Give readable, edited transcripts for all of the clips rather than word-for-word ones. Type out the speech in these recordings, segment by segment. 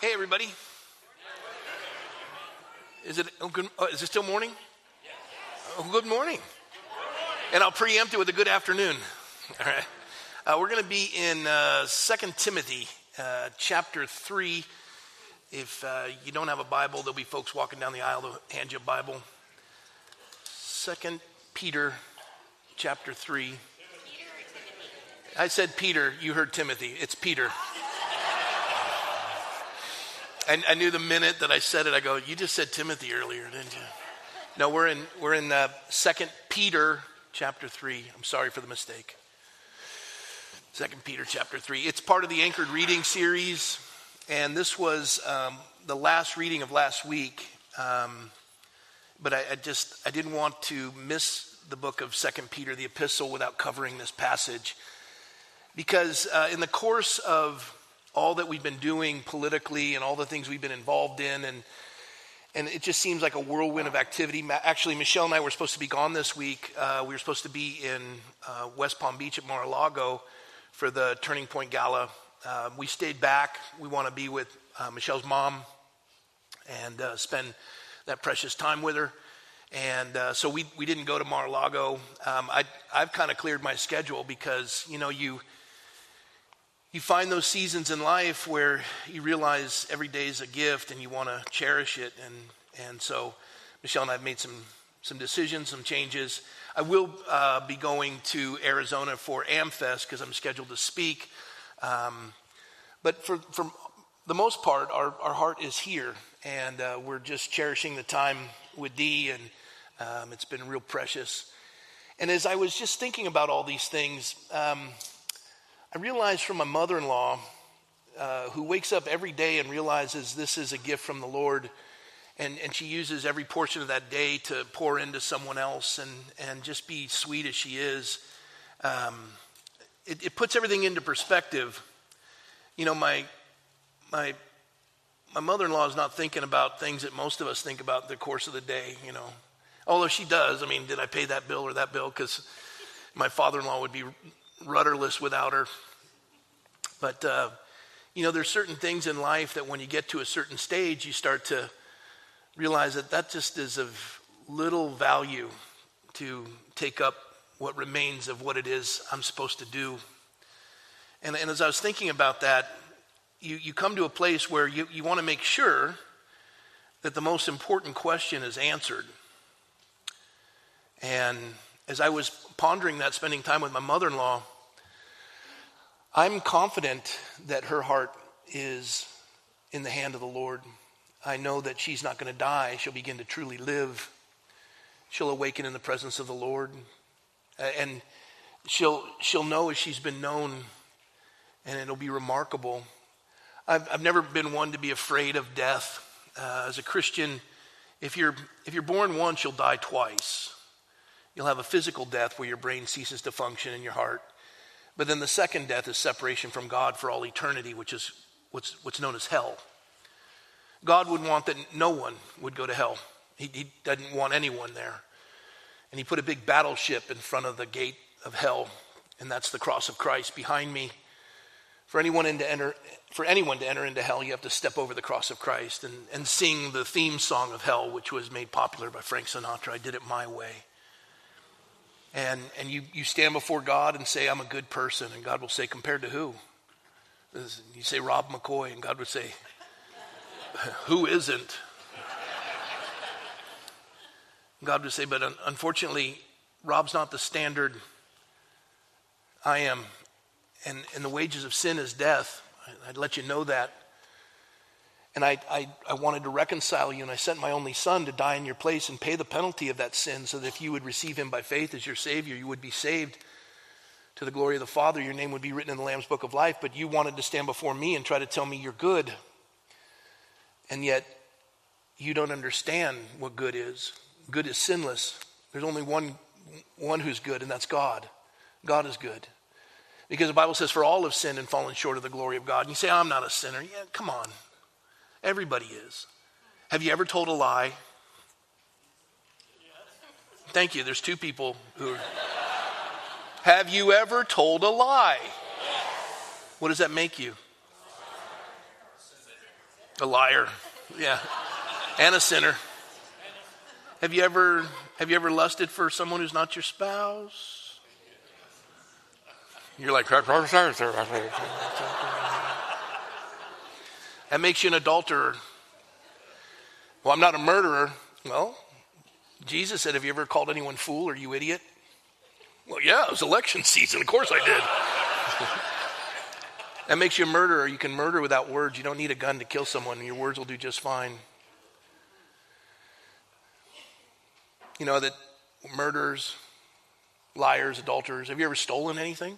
Hey, everybody. Is it still morning? Oh, good morning. And I'll preempt it with a good afternoon. All right. We're going to be in 2 Timothy chapter 3. If you don't have a Bible, there'll be folks walking down the aisle to hand you a Bible. 2 Peter chapter 3. I said Peter. You heard Timothy. It's Peter. I knew the minute that I said it, I go, you just said Timothy earlier, didn't you? No, we're in 2 Peter chapter 3. I'm sorry for the mistake. 2 Peter chapter 3. It's part of the Anchored Reading series, and this was the last reading of last week. But I didn't want to miss the book of 2 Peter, the epistle, without covering this passage. Because in the course of all that we've been doing politically and all the things we've been involved in, and it just seems like a whirlwind of activity. Actually, Michelle and I were supposed to be gone this week. We were supposed to be in West Palm Beach at Mar-a-Lago for the Turning Point Gala. We stayed back. We want to be with Michelle's mom and spend that precious time with her. And so we didn't go to Mar-a-Lago. I've kind of cleared my schedule because, you find those seasons in life where you realize every day is a gift and you want to cherish it. And so Michelle and I have made some decisions, some changes. I will be going to Arizona for AmFest because I'm scheduled to speak. But for the most part, our heart is here. And we're just cherishing the time with Dee, and it's been real precious. And as I was just thinking about all these things, I realized from my mother-in-law, who wakes up every day and realizes this is a gift from the Lord, and she uses every portion of that day to pour into someone else and just be sweet as she is. It puts everything into perspective. My mother-in-law is not thinking about things that most of us think about in the course of the day, Although she does. Did I pay that bill or that bill? Because my father-in-law would be rudderless without her. But, there's certain things in life that when you get to a certain stage, you start to realize that just is of little value to take up what remains of what it is I'm supposed to do. And as I was thinking about that, you come to a place where you want to make sure that the most important question is answered. And as I was pondering that, spending time with my mother-in-law, I'm confident that her heart is in the hand of the Lord. I know that she's not going to die. She'll begin to truly live. She'll awaken in the presence of the Lord. And she'll know as she's been known, and it'll be remarkable. I've never been one to be afraid of death. As a Christian, if you're born once, you'll die twice. You'll have a physical death where your brain ceases to function in your heart. But then the second death is separation from God for all eternity, which is what's known as hell. God would want that no one would go to hell. He doesn't want anyone there. And he put a big battleship in front of the gate of hell, and that's the cross of Christ behind me. For anyone to enter into hell, you have to step over the cross of Christ and sing the theme song of hell, which was made popular by Frank Sinatra. I did it my way. And you stand before God and say, I'm a good person. And God will say, compared to who? You say, Rob McCoy. And God would say, who isn't? God would say, but unfortunately, Rob's not the standard. I am. And the wages of sin is death. I'd let you know that. And I wanted to reconcile you, and I sent my only son to die in your place and pay the penalty of that sin so that if you would receive him by faith as your Savior, you would be saved to the glory of the Father. Your name would be written in the Lamb's Book of Life, but you wanted to stand before me and try to tell me you're good. And yet, you don't understand what good is. Good is sinless. There's only one who's good, and that's God. God is good. Because the Bible says, for all have sinned and fallen short of the glory of God. And you say, I'm not a sinner. Yeah, come on. Everybody is. Have you ever told a lie? Thank you. There's two people who... Have you ever told a lie? What does that make you? A liar. Yeah. And a sinner. Have you ever lusted for someone who's not your spouse? You're like, that makes you an adulterer. Well, I'm not a murderer. Well, Jesus said, have you ever called anyone fool or you idiot? Well, yeah, it was election season. Of course I did. That makes you a murderer. You can murder without words. You don't need a gun to kill someone. Your words will do just fine. You know that murderers, liars, adulterers, have you ever stolen anything?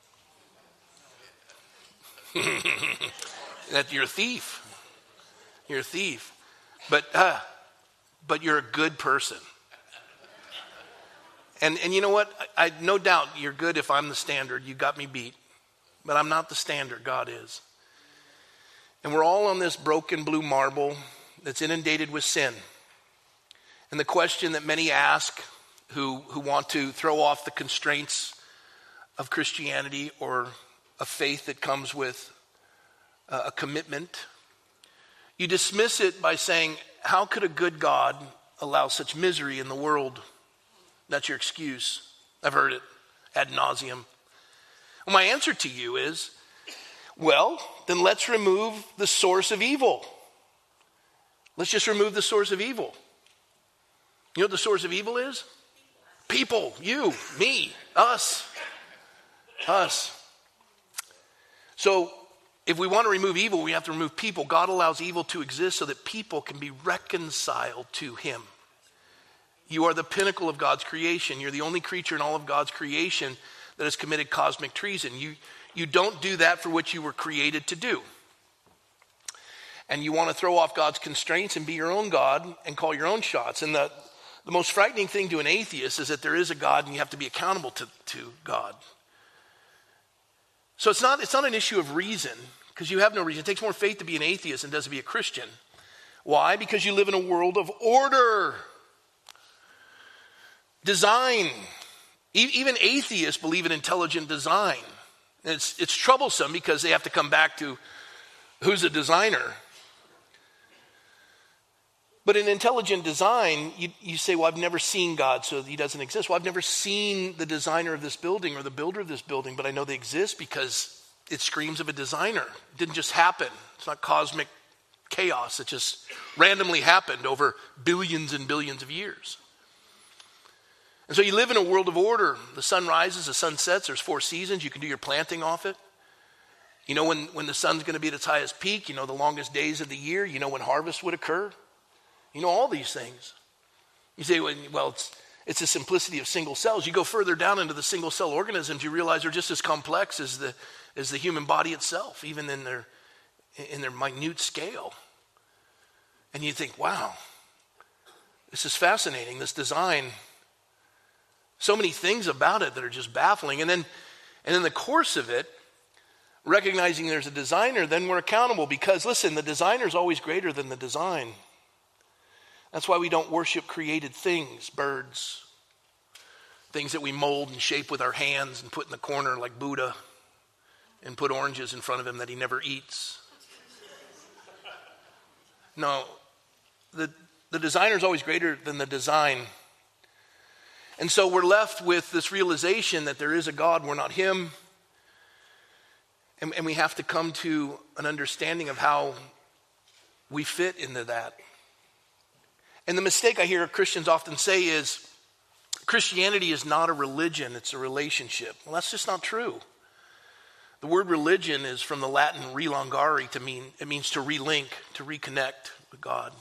That you're a thief. You're a thief. But you're a good person. And you know what? I no doubt you're good if I'm the standard. You got me beat. But I'm not the standard. God is. And we're all on this broken blue marble that's inundated with sin. And the question that many ask who want to throw off the constraints of Christianity or a faith that comes with a commitment, you dismiss it by saying, how could a good God allow such misery in the world? That's your excuse. I've heard it ad nauseum. Well, my answer to you is, well, then let's remove the source of evil. Let's just remove the source of evil. You know what the source of evil is? People, you, me, us. So if we want to remove evil, we have to remove people. God allows evil to exist so that people can be reconciled to him. You are the pinnacle of God's creation. You're the only creature in all of God's creation that has committed cosmic treason. You don't do that for what you were created to do. And you want to throw off God's constraints and be your own God and call your own shots. And the most frightening thing to an atheist is that there is a God and you have to be accountable to God. So it's not an issue of reason, because you have no reason. It takes more faith to be an atheist than it does to be a Christian. Why? Because you live in a world of order, design. Even atheists believe in intelligent design. And it's troublesome because they have to come back to who's a designer. But in intelligent design, you say, well, I've never seen God, so he doesn't exist. Well, I've never seen the designer of this building or the builder of this building, but I know they exist because it screams of a designer. It didn't just happen. It's not cosmic chaos. It just randomly happened over billions and billions of years. And so you live in a world of order. The sun rises, the sun sets. There's 4 seasons. You can do your planting off it. You know when the sun's going to be at its highest peak. You know the longest days of the year. You know when harvest would occur. You know all these things. You say, well, it's the simplicity of single cells. You go further down into the single cell organisms, you realize they're just as complex as the human body itself, even in their minute scale. And you think, wow, this is fascinating, this design. So many things about it that are just baffling. And then in the course of it, recognizing there's a designer, then we're accountable because, listen, the designer is always greater than the design. That's why we don't worship created things, birds, things that we mold and shape with our hands and put in the corner like Buddha and put oranges in front of him that he never eats. No, the designer is always greater than the design. And so we're left with this realization that there is a God, we're not him. And we have to come to an understanding of how we fit into that. And the mistake I hear Christians often say is, Christianity is not a religion, it's a relationship. Well, that's just not true. The word religion is from the Latin relongare, it means to relink, to reconnect with God.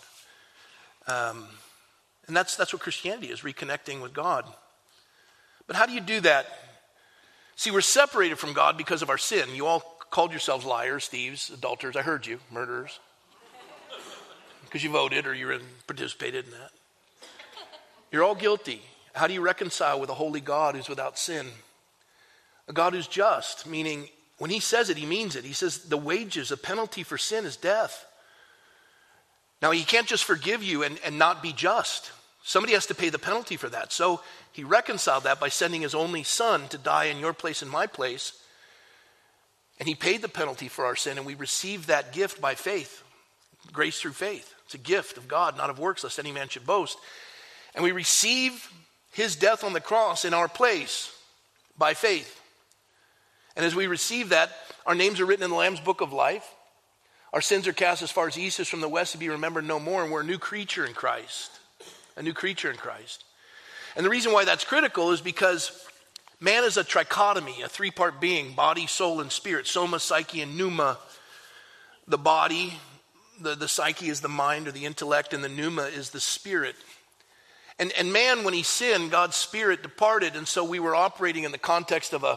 And that's what Christianity is, reconnecting with God. But how do you do that? See, we're separated from God because of our sin. You all called yourselves liars, thieves, adulterers. I heard you, murderers. Because you voted or you participated in that. You're all guilty. How do you reconcile with a holy God who's without sin? A God who's just, meaning when he says it, he means it. He says the wages, the penalty for sin is death. Now, he can't just forgive you and not be just. Somebody has to pay the penalty for that. So he reconciled that by sending his only son to die in your place and my place. And he paid the penalty for our sin, and we receive that gift by faith. Grace through faith. It's a gift of God, not of works, lest any man should boast. And we receive his death on the cross in our place by faith. And as we receive that, our names are written in the Lamb's book of life. Our sins are cast as far as east is from the west to be remembered no more. And we're a new creature in Christ. A new creature in Christ. And the reason why that's critical is because man is a trichotomy, a three-part being, body, soul, and spirit. Soma, psyche, and pneuma. The body, the psyche is the mind or the intellect, and the pneuma is the spirit. And man, when he sinned, God's spirit departed, and so we were operating in the context of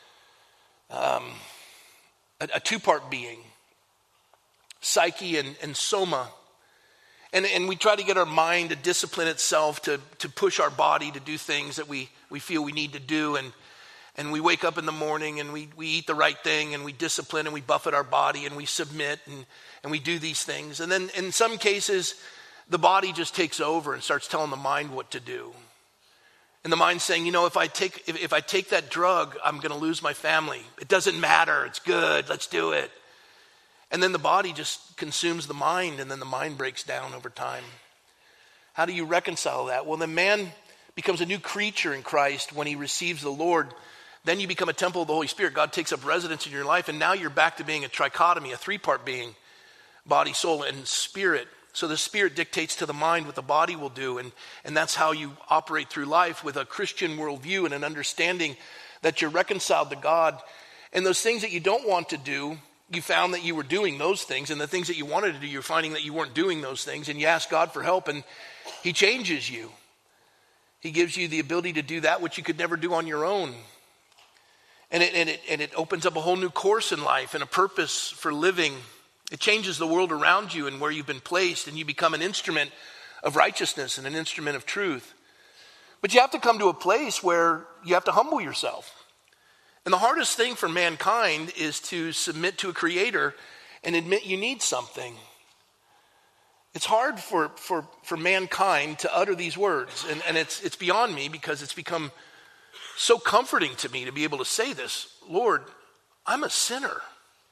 a two-part being, psyche and soma. And we try to get our mind to discipline itself, to push our body to do things that we feel we need to do. And we wake up in the morning and we eat the right thing and we discipline and we buffet our body and we submit and we do these things. And then in some cases, the body just takes over and starts telling the mind what to do. And the mind's saying, if I take that drug, I'm going to lose my family. It doesn't matter. It's good. Let's do it. And then the body just consumes the mind, and then the mind breaks down over time. How do you reconcile that? Well, the man becomes a new creature in Christ when he receives the Lord. Then you become a temple of the Holy Spirit. God takes up residence in your life, and now you're back to being a trichotomy, a three-part being, body, soul, and spirit. So the spirit dictates to the mind what the body will do, and that's how you operate through life with a Christian worldview and an understanding that you're reconciled to God. And those things that you don't want to do, you found that you were doing those things, and the things that you wanted to do, you're finding that you weren't doing those things, and you ask God for help, and he changes you. He gives you the ability to do that which you could never do on your own. And it opens up a whole new course in life and a purpose for living. It changes the world around you and where you've been placed, and you become an instrument of righteousness and an instrument of truth. But you have to come to a place where you have to humble yourself. And the hardest thing for mankind is to submit to a creator and admit you need something. It's hard for mankind to utter these words. And it's beyond me, because it's become so comforting to me to be able to say this. Lord, I'm a sinner.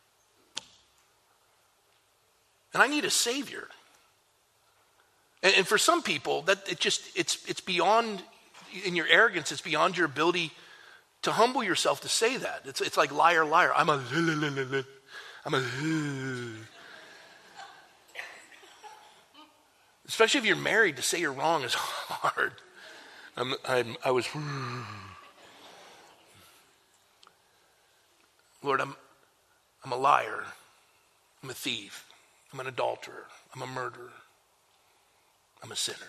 And I need a Savior. And for some people, that it's beyond, in your arrogance, it's beyond your ability to humble yourself to say that. It's like liar, liar. I'm a especially if you're married, to say you're wrong is hard. Lord, I'm a liar. I'm a thief. I'm an adulterer. I'm a murderer. I'm a sinner.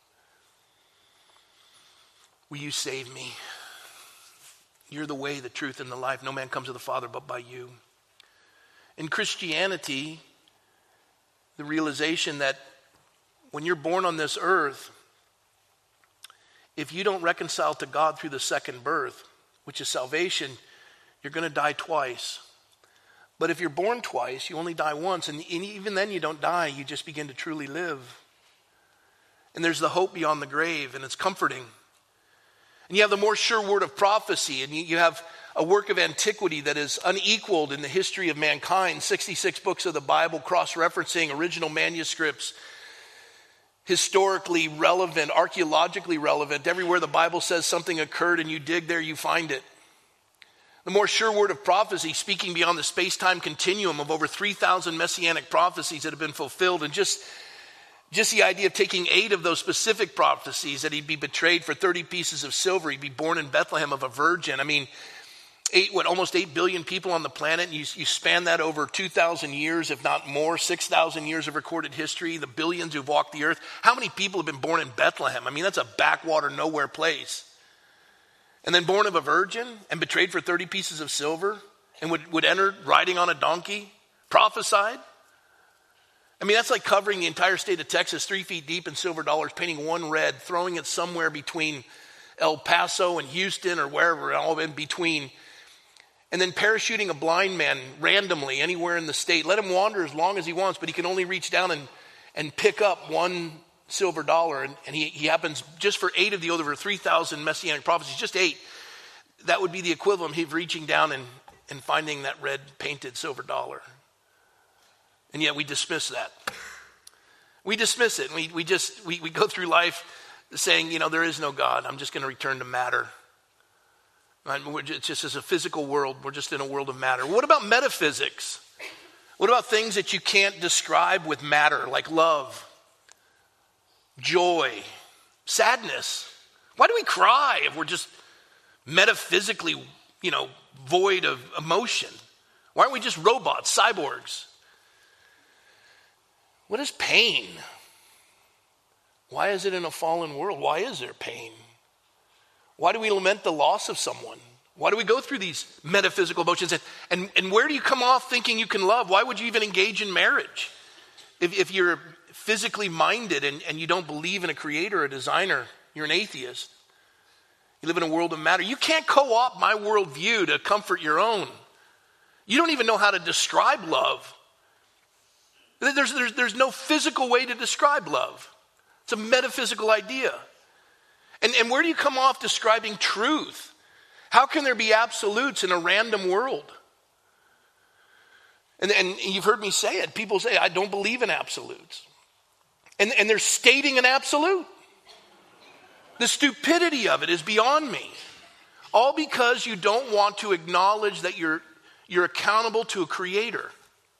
Will you save me? You're the way, the truth, and the life. No man comes to the Father but by you. In Christianity, the realization that when you're born on this earth, if you don't reconcile to God through the second birth, which is salvation, you're going to die twice. But if you're born twice, you only die once. And even then you don't die. You just begin to truly live. And there's the hope beyond the grave, and it's comforting. And you have the more sure word of prophecy, and you have a work of antiquity that is unequaled in the history of mankind. 66 books of the Bible, cross-referencing original manuscripts, historically relevant, archaeologically relevant. Everywhere the Bible says something occurred and you dig there, you find it. The more sure word of prophecy, speaking beyond the space-time continuum of over 3,000 messianic prophecies that have been fulfilled. And just the idea of taking 8 of those specific prophecies, that he'd be betrayed for 30 pieces of silver, he'd be born in Bethlehem of a virgin. I mean, almost 8 billion people on the planet, and you span that over 2,000 years, if not more, 6,000 years of recorded history, the billions who've walked the earth. How many people have been born in Bethlehem? I mean, that's a backwater, nowhere place. And then born of a virgin and betrayed for 30 pieces of silver and would enter riding on a donkey, prophesied. I mean, that's like covering the entire state of Texas 3 feet deep in silver dollars, painting one red, throwing it somewhere between El Paso and Houston or wherever, all in between. And then parachuting a blind man randomly anywhere in the state. Let him wander as long as he wants, but he can only reach down and pick up one silver dollar. And he happens just for 8 of the over 3,000 messianic prophecies, just 8. That would be the equivalent of reaching down and finding that red painted silver dollar. And yet we dismiss that. We dismiss it. And we go through life saying, there is no God. I'm just going to return to matter. It's just as a physical world, we're just in a world of matter. What about metaphysics? What about things that you can't describe with matter, like love, joy, sadness? Why do we cry if we're just metaphysically, void of emotion? Why aren't we just robots, cyborgs? What is pain? Why is it in a fallen world? Why is there pain? Why do we lament the loss of someone? Why do we go through these metaphysical emotions? And where do you come off thinking you can love? Why would you even engage in marriage? If you're physically minded and you don't believe in a creator, a designer, you're an atheist. You live in a world of matter. You can't co-opt my worldview to comfort your own. You don't even know how to describe love. There's no physical way to describe love. It's a metaphysical idea. And where do you come off describing truth? How can there be absolutes in a random world? And you've heard me say it. People say, I don't believe in absolutes. And they're stating an absolute. The stupidity of it is beyond me. All because you don't want to acknowledge that you're accountable to a creator.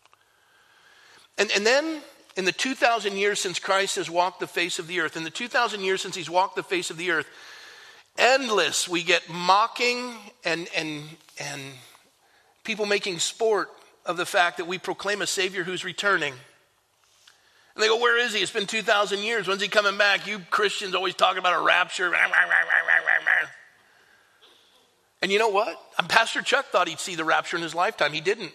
And then in the 2,000 years since Christ has walked the face of the earth, in the 2,000 years since he's walked the face of the earth, endless, we get mocking and people making sport of the fact that we proclaim a Savior who's returning. And they go, where is he? It's been 2,000 years. When's he coming back? You Christians always talking about a rapture. And you know what? Pastor Chuck thought he'd see the rapture in his lifetime. He didn't.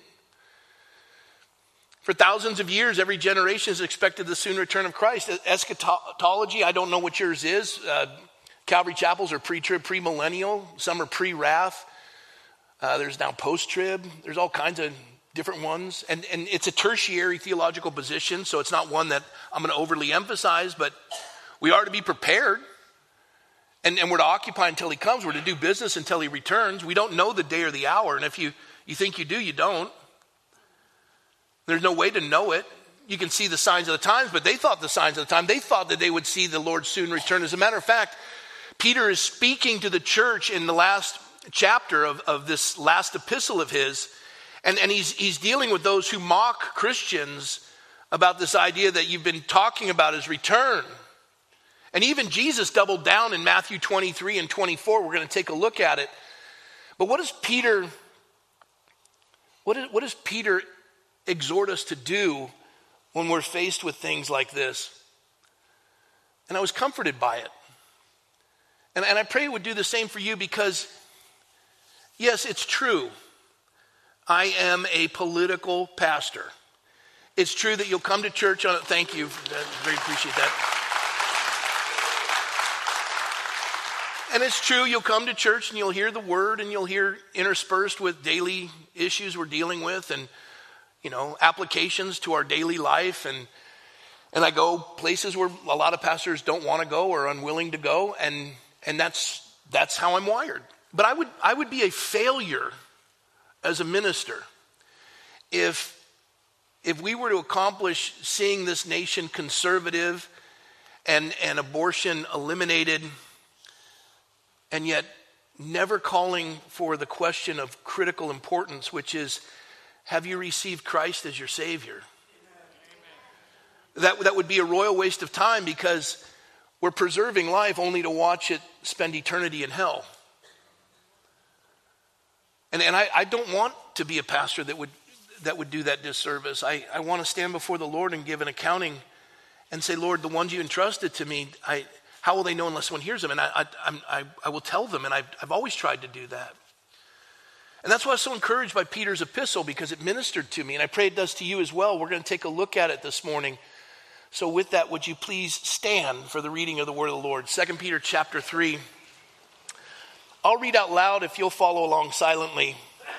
For thousands of years, every generation has expected the soon return of Christ. Eschatology, I don't know what yours is. Calvary chapels are pre-trib, pre-millennial. Some are pre-wrath. There's now post-trib. There's all kinds of different ones. And it's a tertiary theological position, so it's not one that I'm going to overly emphasize, but we are to be prepared. And we're to occupy until he comes. We're to do business until he returns. We don't know the day or the hour. And if you think you do, you don't. There's no way to know it. You can see the signs of the times, but they thought the signs of the time. They thought that they would see the Lord soon return. As a matter of fact, Peter is speaking to the church in the last chapter of this last epistle of his, and he's dealing with those who mock Christians about this idea that you've been talking about his return. And even Jesus doubled down in Matthew 23 and 24. We're going to take a look at it. But what does Peter exhort us to do when we're faced with things like this? And I was comforted by it. And I pray it would do the same for you because, yes, it's true. I am a political pastor. It's true that you'll come to church on it. Thank you. I very appreciate that. And it's true, you'll come to church and you'll hear the word and you'll hear interspersed with daily issues we're dealing with and, applications to our daily life. And I go places where a lot of pastors don't want to go or are unwilling to go. And that's how I'm wired. But I would be a failure as a minister if we were to accomplish seeing this nation conservative and abortion eliminated, and yet never calling for the question of critical importance, which is, have you received Christ as your Savior? That would be a royal waste of time because we're preserving life only to watch it spend eternity in hell. And I don't want to be a pastor that would do that disservice. I want to stand before the Lord and give an accounting and say, Lord, the ones you entrusted to me, how will they know unless someone hears them? And I will tell them, and I've always tried to do that. And that's why I was so encouraged by Peter's epistle, because it ministered to me, and I pray it does to you as well. We're going to take a look at it this morning. So with that, would you please stand for the reading of the word of the Lord? 2 Peter chapter 3. I'll read out loud if you'll follow along silently.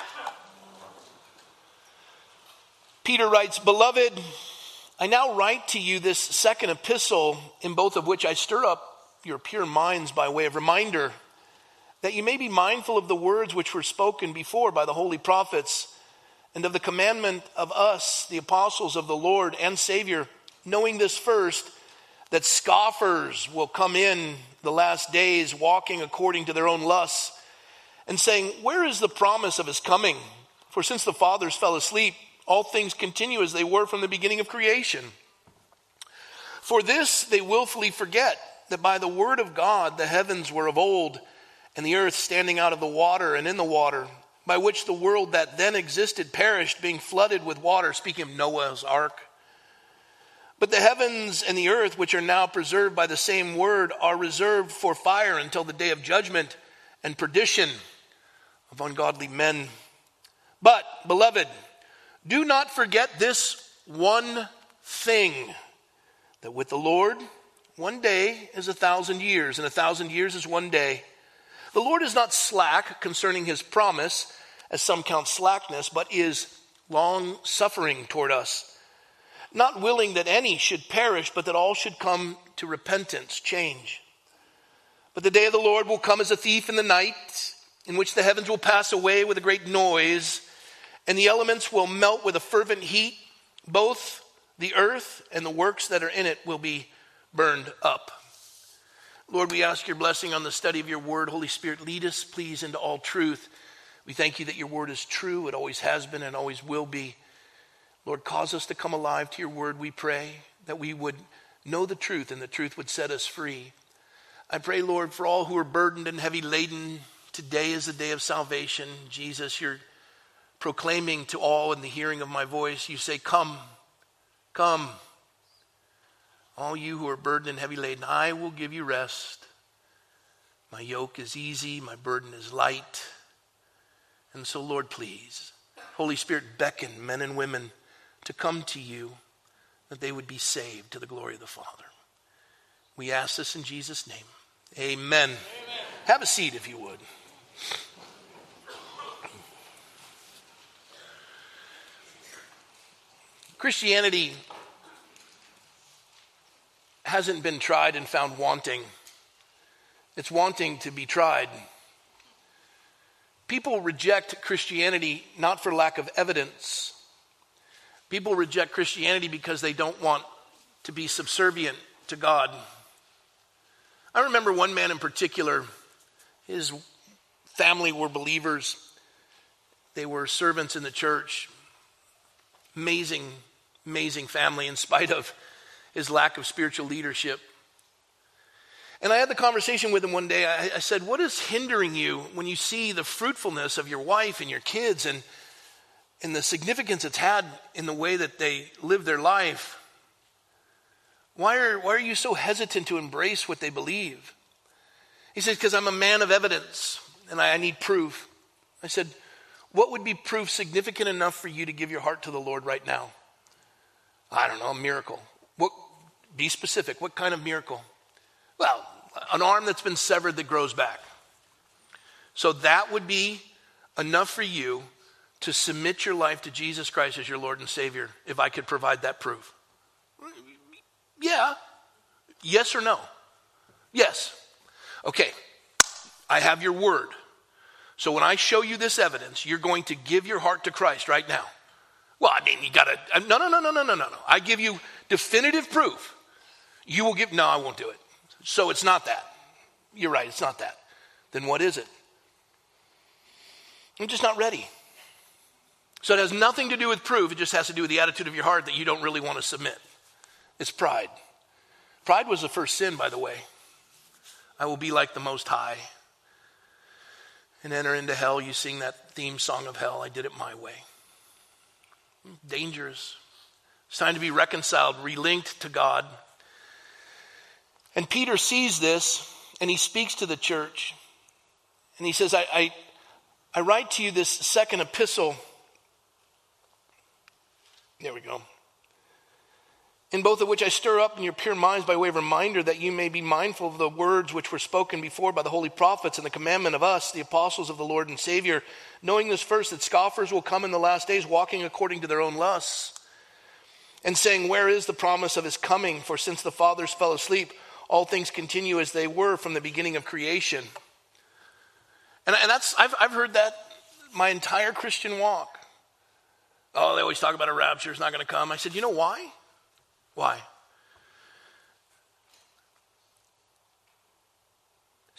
Peter writes, Beloved, I now write to you this second epistle, in both of which I stir up your pure minds by way of reminder, that you may be mindful of the words which were spoken before by the holy prophets, and of the commandment of us, the apostles of the Lord and Savior, knowing this first, that scoffers will come in the last days, walking according to their own lusts, and saying, where is the promise of his coming? For since the fathers fell asleep, all things continue as they were from the beginning of creation. For this they willfully forget, that by the word of God the heavens were of old, and the earth standing out of the water and in the water, by which the world that then existed perished, being flooded with water, speaking of Noah's ark. But the heavens and the earth, which are now preserved by the same word, are reserved for fire until the day of judgment and perdition of ungodly men. But, beloved, do not forget this one thing, that with the Lord, one day is 1,000 years, and 1,000 years is one day. The Lord is not slack concerning his promise, as some count slackness, but is long-suffering toward us, not willing that any should perish, but that all should come to repentance, change. But the day of the Lord will come as a thief in the night, in which the heavens will pass away with a great noise, and the elements will melt with a fervent heat. Both the earth and the works that are in it will be burned up. Lord, we ask your blessing on the study of your word. Holy Spirit, lead us, please, into all truth. We thank you that your word is true. It always has been and always will be. Lord, cause us to come alive to your word, we pray, that we would know the truth and the truth would set us free. I pray, Lord, for all who are burdened and heavy laden, today is the day of salvation. Jesus, you're proclaiming to all in the hearing of my voice, you say, come, come. All you who are burdened and heavy laden, I will give you rest. My yoke is easy, my burden is light. And so, Lord, please, Holy Spirit, beckon men and women to come to you, that they would be saved to the glory of the Father. We ask this in Jesus' name. Amen. Amen. Have a seat if you would. Christianity hasn't been tried and found wanting. It's wanting to be tried. People reject Christianity not for lack of evidence. People reject Christianity because they don't want to be subservient to God. I remember one man in particular, his family were believers. They were servants in the church. Amazing, amazing family in spite of his lack of spiritual leadership. And I had the conversation with him one day. I said, what is hindering you when you see the fruitfulness of your wife and your kids and the significance it's had in the way that they live their life? Why are you so hesitant to embrace what they believe? He said, because I'm a man of evidence and I need proof. I said, what would be proof significant enough for you to give your heart to the Lord right now? I don't know, a miracle. Be specific. What kind of miracle? Well, an arm that's been severed that grows back. So that would be enough for you to submit your life to Jesus Christ as your Lord and Savior, if I could provide that proof. Yeah. Yes or no? Yes. Okay. I have your word. So when I show you this evidence, you're going to give your heart to Christ right now. Well, I mean, you got to, no. I give you definitive proof. You will give, no, I won't do it. So it's not that. You're right, it's not that. Then what is it? I'm just not ready. So it has nothing to do with proof. It just has to do with the attitude of your heart that you don't really want to submit. It's pride. Pride was the first sin, by the way. I will be like the Most High and enter into hell. You sing that theme song of hell. I did it my way. Dangerous. It's time to be reconciled, relinked to God. And Peter sees this and he speaks to the church. And he says, I write to you this second epistle. There we go. In both of which I stir up in your pure minds by way of reminder that you may be mindful of the words which were spoken before by the holy prophets and the commandment of us, the apostles of the Lord and Savior, knowing this first, that scoffers will come in the last days, walking according to their own lusts, and saying, where is the promise of his coming? For since the fathers fell asleep, all things continue as they were from the beginning of creation. And that's I've heard that my entire Christian walk. Oh, they always talk about a rapture, it's not going to come. I said, you know why? Why?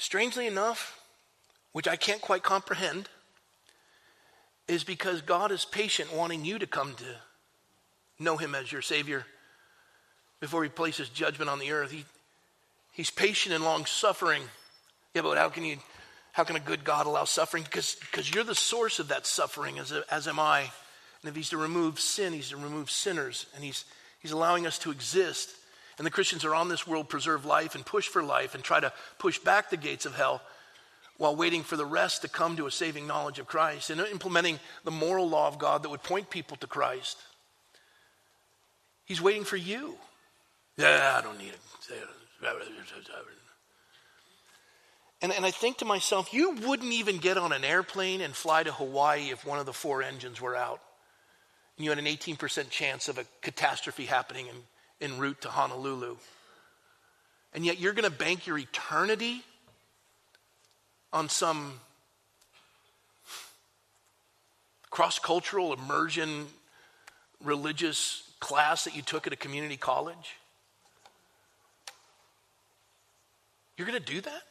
strangely enough, which I can't quite comprehend, is because God is patient, wanting you to come to know him as your Savior before he places judgment on the earth. He's patient and long-suffering. Yeah, but how can a good God allow suffering? Because you're the source of that suffering, as am I. And if he's to remove sin, he's to remove sinners. And he's allowing us to exist. And the Christians are on this world, preserve life and push for life and try to push back the gates of hell while waiting for the rest to come to a saving knowledge of Christ and implementing the moral law of God that would point people to Christ. He's waiting for you. Yeah, I don't need it. And I think to myself, you wouldn't even get on an airplane and fly to Hawaii if one of the 4 engines were out. And you had an 18% chance of a catastrophe happening en route to Honolulu. And yet you're going to bank your eternity on some cross-cultural immersion religious class that you took at a community college? You're going to do that?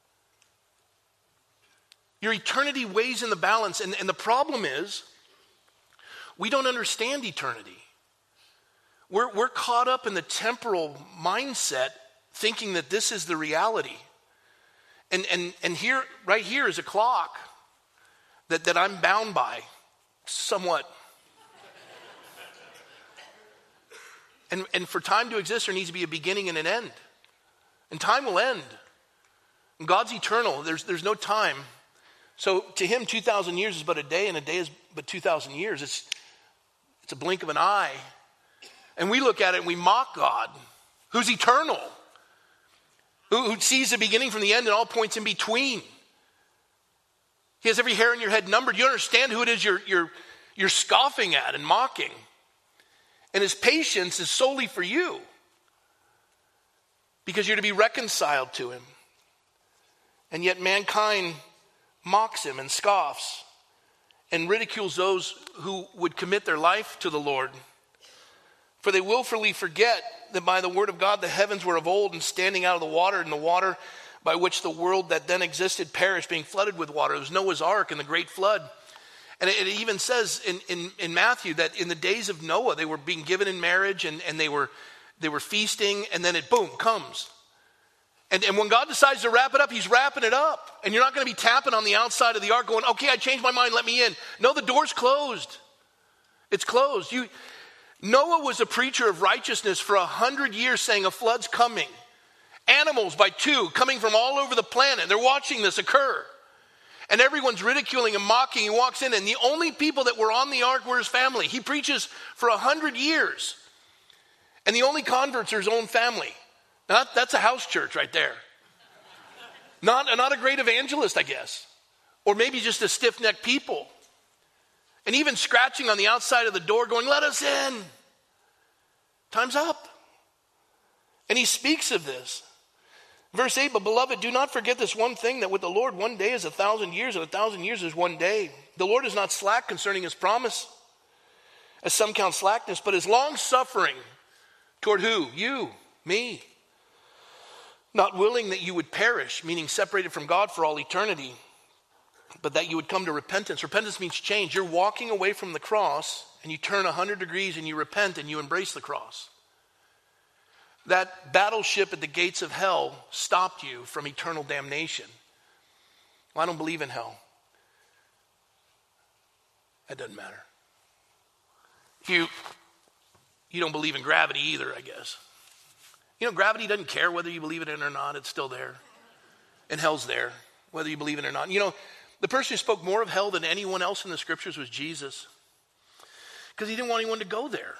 Your eternity weighs in the balance, and the problem is we don't understand eternity. We're caught up in the temporal mindset thinking that this is the reality. And here, right here is a clock that I'm bound by somewhat. And for time to exist, there needs to be a beginning and an end. And time will end. And God's eternal. There's no time. So to him, 2,000 years is but a day, and a day is but 2,000 years. It's a blink of an eye. And we look at it and we mock God, who's eternal, who sees the beginning from the end and all points in between. He has every hair in your head numbered. You understand who it is you're scoffing at and mocking. And his patience is solely for you, because you're to be reconciled to him. And yet mankind mocks him and scoffs and ridicules those who would commit their life to the Lord. For they willfully forget that by the word of God the heavens were of old and standing out of the water, and the water by which the world that then existed perished, being flooded with water. It was Noah's ark and the great flood. And it even says in Matthew that in the days of Noah they were being given in marriage and they were feasting, and then it boom comes. And when God decides to wrap it up, he's wrapping it up. And you're not going to be tapping on the outside of the ark going, okay, I changed my mind, let me in. No, the door's closed. It's closed. Noah was a preacher of righteousness for 100 years, saying a flood's coming. Animals by 2 coming from all over the planet. They're watching this occur. And everyone's ridiculing and mocking. He walks in, and the only people that were on the ark were his family. He preaches for 100 years. And the only converts are his own family. Now, that's a house church right there. Not a great evangelist, I guess. Or maybe just a stiff-necked people. And even scratching on the outside of the door going, let us in. Time's up. And he speaks of this. Verse 8, but beloved, do not forget this one thing, that with the Lord 1 day is 1,000 years, and 1,000 years is 1 day. The Lord is not slack concerning his promise, as some count slackness, but is long-suffering toward who? You, me. Not willing that you would perish, meaning separated from God for all eternity, but that you would come to repentance. Repentance means change. You're walking away from the cross, and you turn 100 degrees, and you repent, and you embrace the cross. That battleship at the gates of hell stopped you from eternal damnation. Well, I don't believe in hell. That doesn't matter. You don't believe in gravity either, I guess. Gravity doesn't care whether you believe it in or not. It's still there. And hell's there, whether you believe it or not. The person who spoke more of hell than anyone else in the scriptures was Jesus, because he didn't want anyone to go there.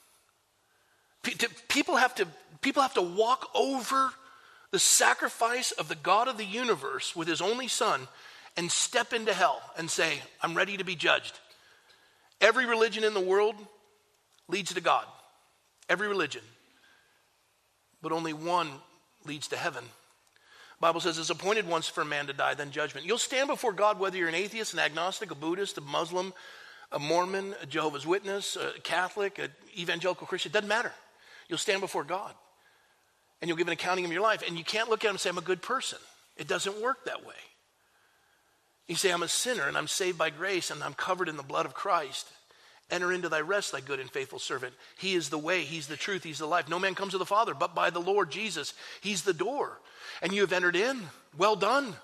People have to walk over the sacrifice of the God of the universe with his only son and step into hell and say, I'm ready to be judged. Every religion in the world leads to God. Every religion. But only one leads to heaven. The Bible says it's appointed once for a man to die, then judgment. You'll stand before God whether you're an atheist, an agnostic, a Buddhist, a Muslim, a Mormon, a Jehovah's Witness, a Catholic, an evangelical Christian. It doesn't matter. You'll stand before God. And you'll give an accounting of your life. And you can't look at him and say, I'm a good person. It doesn't work that way. You say, I'm a sinner and I'm saved by grace and I'm covered in the blood of Christ. Enter into thy rest, thy good and faithful servant. He is the way, he's the truth, he's the life. No man comes to the Father but by the Lord Jesus. He's the door. And you have entered in. Well done.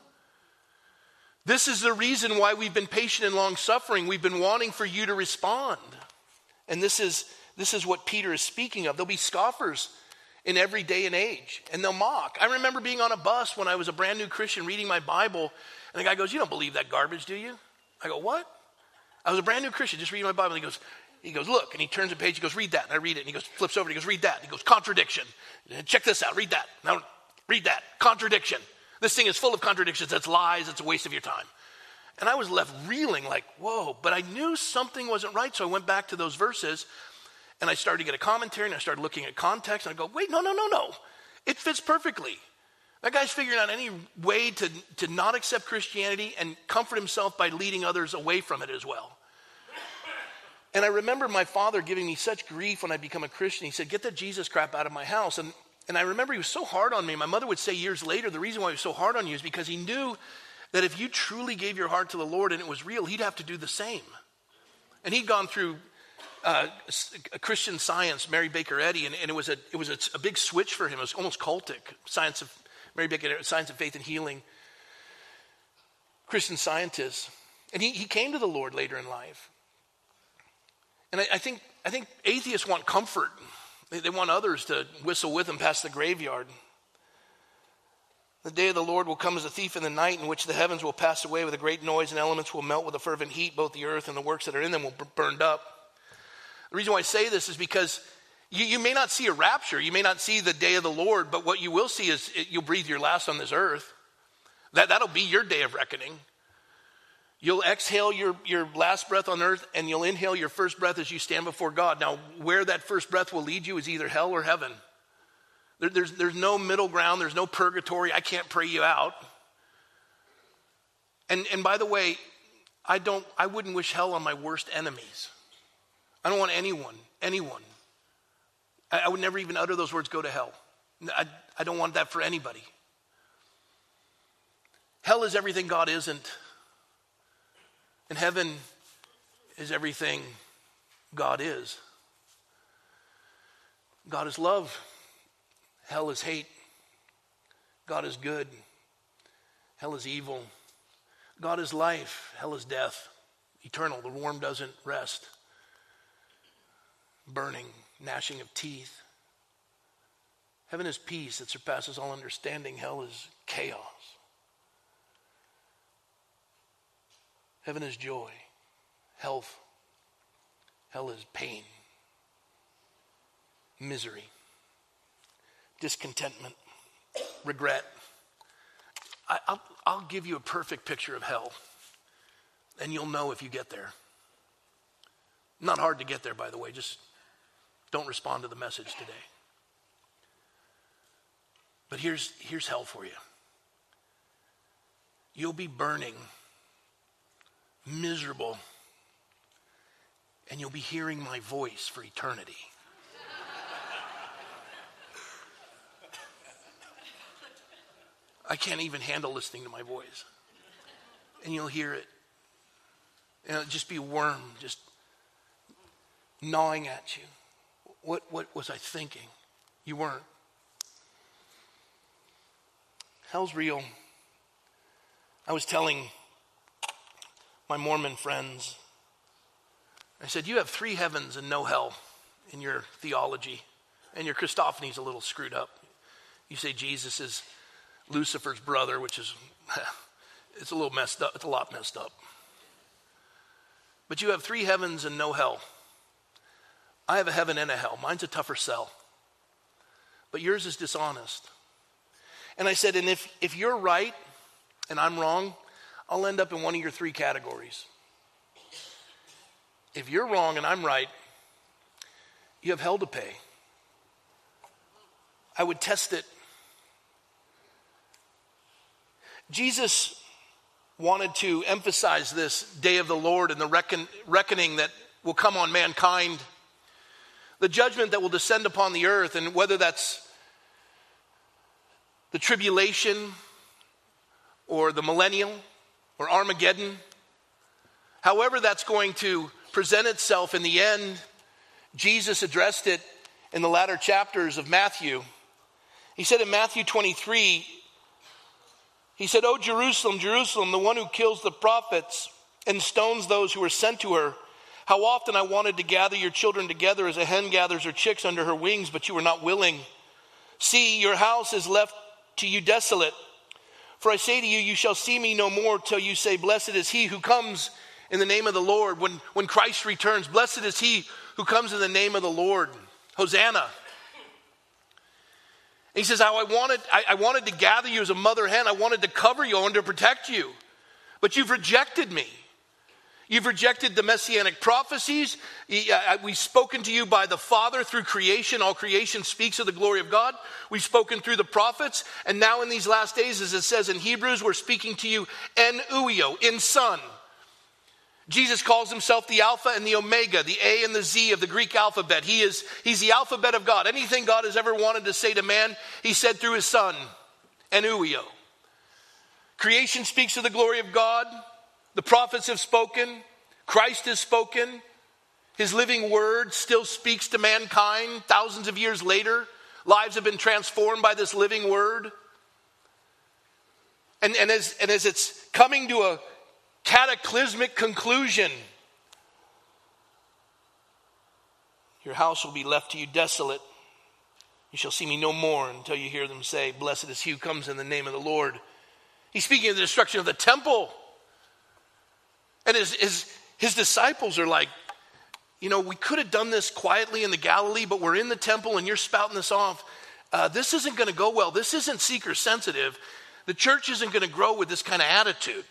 This is the reason why we've been patient and long-suffering. We've been wanting for you to respond. And this is what Peter is speaking of. There'll be scoffers in every day and age, and they'll mock. I remember being on a bus when I was a brand new Christian reading my Bible, and the guy goes, you don't believe that garbage, do you? I go, what? I was a brand new Christian, just reading my Bible, and he goes, look, and he turns a page, he goes, read that, and I read it, and he goes, flips over, and he goes, read that, and he goes, contradiction. Check this out, read that. Now, read that, contradiction. This thing is full of contradictions, it's lies, it's a waste of your time. And I was left reeling like, whoa, but I knew something wasn't right, so I went back to those verses, and I started to get a commentary, and I started looking at context, and I go, wait, no. It fits perfectly. That guy's figuring out any way to not accept Christianity and comfort himself by leading others away from it as well. And I remember my father giving me such grief when I became a Christian. He said, get that Jesus crap out of my house. And I remember he was so hard on me. My mother would say years later, the reason why he was so hard on you is because he knew that if you truly gave your heart to the Lord and it was real, he'd have to do the same. And he'd gone through Christian Science, Mary Baker Eddy, and it was a big switch for him. It was almost cultic. Mary Baker Eddy, Science of Faith and Healing, Christian Scientist, and he came to the Lord later in life. And I think atheists want comfort. They want others to whistle with them past the graveyard. The day of the Lord will come as a thief in the night, in which the heavens will pass away with a great noise, and elements will melt with a fervent heat. Both the earth and the works that are in them will be burned up. The reason why I say this is because you may not see a rapture. You may not see the day of the Lord, but what you will see is you'll breathe your last on this earth. That'll be your day of reckoning. You'll exhale your last breath on earth, and you'll inhale your first breath as you stand before God. Now, where that first breath will lead you is either hell or heaven. There's no middle ground. There's no purgatory. I can't pray you out. And by the way, I wouldn't wish hell on my worst enemies. I don't want anyone. I would never even utter those words, go to hell. I don't want that for anybody. Hell is everything God isn't. And heaven is everything God is. God is love. Hell is hate. God is good. Hell is evil. God is life. Hell is death. Eternal. The worm doesn't rest. Burning, gnashing of teeth. Heaven is peace that surpasses all understanding. Hell is chaos. Heaven is joy, health. Hell is pain, misery, discontentment, regret. I'll give you a perfect picture of hell, and you'll know if you get there. Not hard to get there, by the way. Just don't respond to the message today. But here's hell for you. You'll be burning, miserable, and you'll be hearing my voice for eternity. I can't even handle listening to my voice. And you'll hear it. And it'll just be a worm just gnawing at you. What was I thinking? You weren't. Hell's real. I was telling my Mormon friends, I said, you have 3 heavens and no hell in your theology, and your Christophany's a little screwed up. You say Jesus is Lucifer's brother, which is, it's a little messed up. It's a lot messed up. But you have 3 heavens and no hell. I have a heaven and a hell. Mine's a tougher sell. But yours is dishonest. And I said, and if you're right and I'm wrong, I'll end up in one of your 3 categories. If you're wrong and I'm right, you have hell to pay. I would test it. Jesus wanted to emphasize this day of the Lord and the reckoning that will come on mankind. The judgment that will descend upon the earth, and whether that's the tribulation or the millennial or Armageddon. However that's going to present itself in the end, Jesus addressed it in the latter chapters of Matthew. He said in Matthew 23, he said, "O Jerusalem, Jerusalem, the one who kills the prophets and stones those who are sent to her. How often I wanted to gather your children together as a hen gathers her chicks under her wings, but you were not willing. See, your house is left to you desolate. For I say to you, you shall see me no more till you say, blessed is he who comes in the name of the Lord." When Christ returns, blessed is he who comes in the name of the Lord. Hosanna. He says, I wanted to gather you as a mother hen. I wanted to cover you. I wanted to protect you. But you've rejected me. You've rejected the messianic prophecies. We've spoken to you by the Father through creation. All creation speaks of the glory of God. We've spoken through the prophets. And now in these last days, as it says in Hebrews, we're speaking to you en uio, in Son. Jesus calls himself the Alpha and the Omega, the A and the Z of the Greek alphabet. He's the alphabet of God. Anything God has ever wanted to say to man, he said through his Son, en uio. Creation speaks of the glory of God. The prophets have spoken. Christ has spoken. His living word still speaks to mankind thousands of years later. Lives have been transformed by this living word. And as it's coming to a cataclysmic conclusion, your house will be left to you desolate. You shall see me no more until you hear them say, blessed is he who comes in the name of the Lord. He's speaking of the destruction of the temple. And his disciples are like, we could have done this quietly in the Galilee, but we're in the temple and you're spouting this off. This isn't going to go well. This isn't seeker sensitive. The church isn't going to grow with this kind of attitude.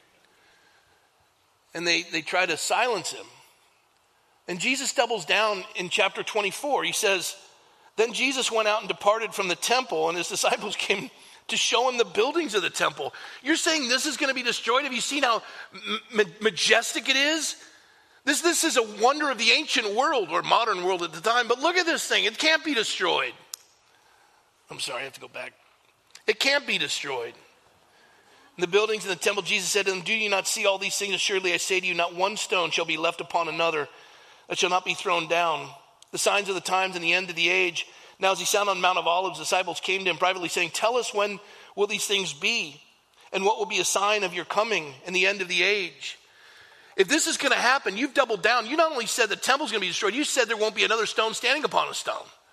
And they try to silence him. And Jesus doubles down in chapter 24. He says, then Jesus went out and departed from the temple, and his disciples came to show him the buildings of the temple. You're saying this is going to be destroyed? Have you seen how majestic it is? This is a wonder of the ancient world, or modern world at the time. But look at this thing. It can't be destroyed. I'm sorry, I have to go back. It can't be destroyed. In the buildings in the temple, Jesus said to them, do you not see all these things? Assuredly, I say to you, not one stone shall be left upon another that shall not be thrown down. The signs of the times and the end of the age. Now as he sat on Mount of Olives, disciples came to him privately saying, tell us, when will these things be? And what will be a sign of your coming and the end of the age? If this is going to happen, you've doubled down. You not only said the temple's going to be destroyed, you said there won't be another stone standing upon a stone.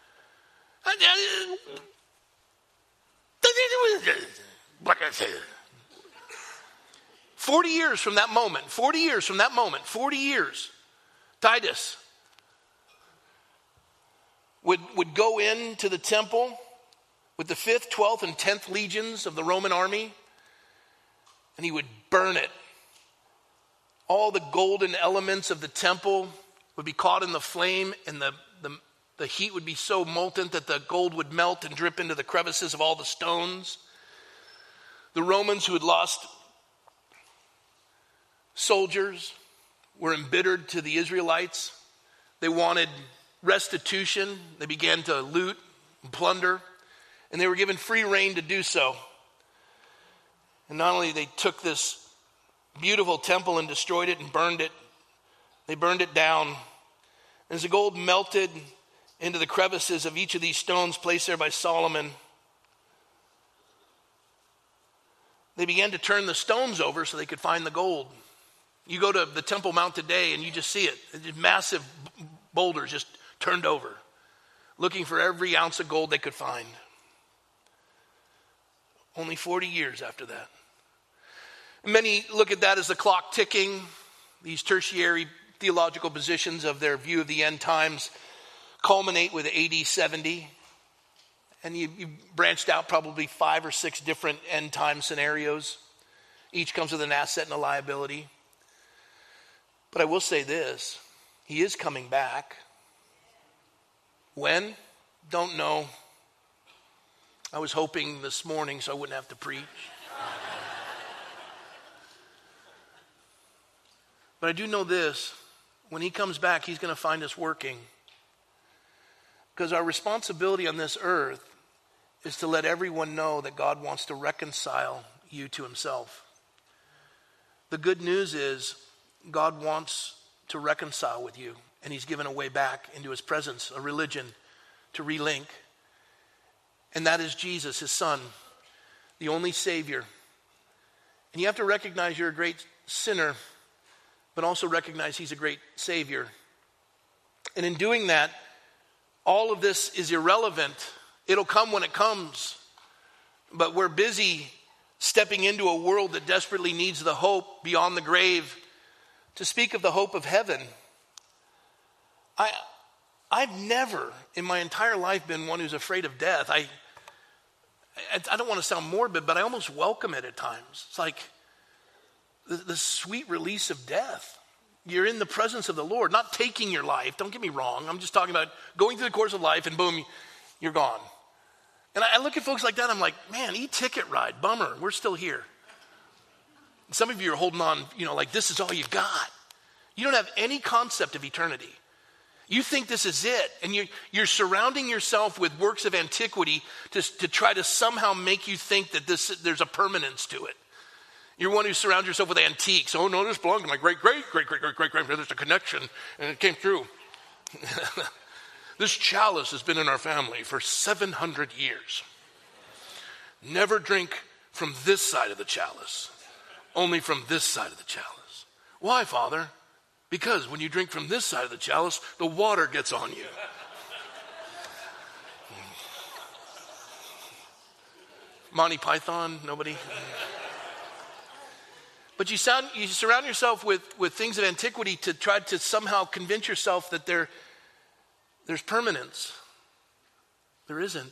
40 years from that moment, 40 years, Titus would go into the temple with the 5th, 12th, and 10th legions of the Roman army, and he would burn it. All the golden elements of the temple would be caught in the flame, and the heat would be so molten that the gold would melt and drip into the crevices of all the stones. The Romans who had lost soldiers were embittered to the Israelites. They wanted restitution. They began to loot and plunder, and they were given free rein to do so. And not only they took this beautiful temple and destroyed it and burned it, they burned it down. As the gold melted into the crevices of each of these stones placed there by Solomon, they began to turn the stones over so they could find the gold. You go to the Temple Mount today and you just see it. It's massive boulders just turned over, looking for every ounce of gold they could find. Only 40 years after that. Many look at that as the clock ticking. These tertiary theological positions of their view of the end times culminate with AD 70. And you branched out probably 5 or 6 different end time scenarios. Each comes with an asset and a liability. But I will say this, he is coming back. When? Don't know. I was hoping this morning so I wouldn't have to preach. But I do know this, when he comes back, he's going to find us working. Because our responsibility on this earth is to let everyone know that God wants to reconcile you to himself. The good news is God wants to reconcile with you, and he's given a way back into his presence, a religion to relink. And that is Jesus, his son, the only Savior. And you have to recognize you're a great sinner, but also recognize he's a great Savior. And in doing that, all of this is irrelevant. It'll come when it comes. But we're busy stepping into a world that desperately needs the hope beyond the grave. To speak of the hope of heaven, I've never in my entire life been one who's afraid of death. I don't want to sound morbid, but I almost welcome it at times. It's like the sweet release of death. You're in the presence of the Lord, not taking your life. Don't get me wrong. I'm just talking about going through the course of life and boom, you're gone. And I look at folks like that, I'm like, man, e-ticket ride, bummer, we're still here. Some of you are holding on, like this is all you got. You don't have any concept of eternity. You think this is it, and you're surrounding yourself with works of antiquity to try to somehow make you think that there's a permanence to it. You're one who surrounds yourself with antiques. Oh no, this belonged to my great-great-great-great-great-grandfather. There's a connection, and it came through. This chalice has been in our family for 700 years. Never drink from this side of the chalice, only from this side of the chalice. Why, Father? Because when you drink from this side of the chalice, the water gets on you. Monty Python, nobody? But you surround yourself with things of antiquity to try to somehow convince yourself that there's permanence. There isn't.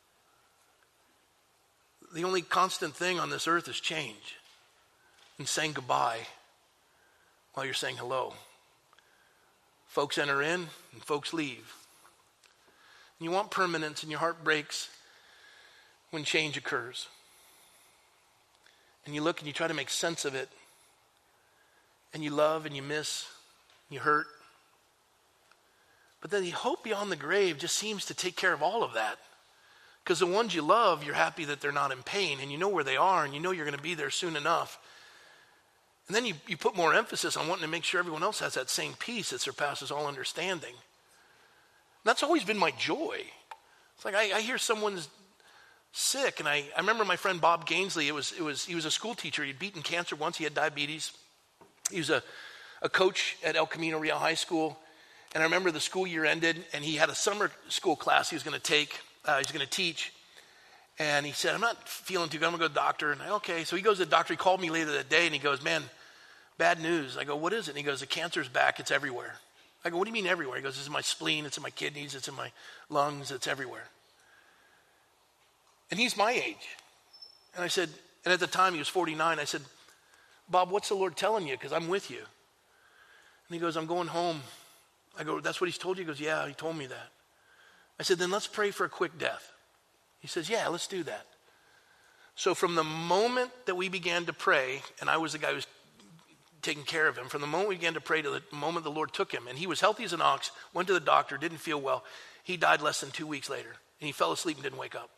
The only constant thing on this earth is change and saying goodbye while you're saying hello. Folks enter in and folks leave. And you want permanence, and your heart breaks when change occurs. And you look and you try to make sense of it. And you love and you miss, and you hurt. But then the hope beyond the grave just seems to take care of all of that. Because the ones you love, you're happy that they're not in pain, and you know where they are, and you know you're going to be there soon enough. And then you put more emphasis on wanting to make sure everyone else has that same peace that surpasses all understanding. And that's always been my joy. It's like I hear someone's sick, and I remember my friend Bob Gainsley. He was a school teacher. He'd beaten cancer once. He had diabetes. He was a coach at El Camino Real High School. And I remember the school year ended, and he had a summer school class he was going to take. He's going to teach. And he said, I'm not feeling too good. I'm going to go to the doctor. And okay. So he goes to the doctor. He called me later that day, and he goes, man, bad news. I go, what is it? And he goes, the cancer's back. It's everywhere. I go, what do you mean everywhere? He goes, it's in my spleen. It's in my kidneys. It's in my lungs. It's everywhere. And he's my age. And I said, and at the time he was 49. I said, Bob, what's the Lord telling you? Because I'm with you. And he goes, I'm going home. I go, that's what he's told you? He goes, yeah, he told me that. I said, then let's pray for a quick death. He says, yeah, let's do that. So from the moment that we began to pray, and I was the guy who was taking care of him, from the moment we began to pray to the moment the Lord took him, and he was healthy as an ox, went to the doctor, didn't feel well. He died less than 2 weeks later, and he fell asleep and didn't wake up.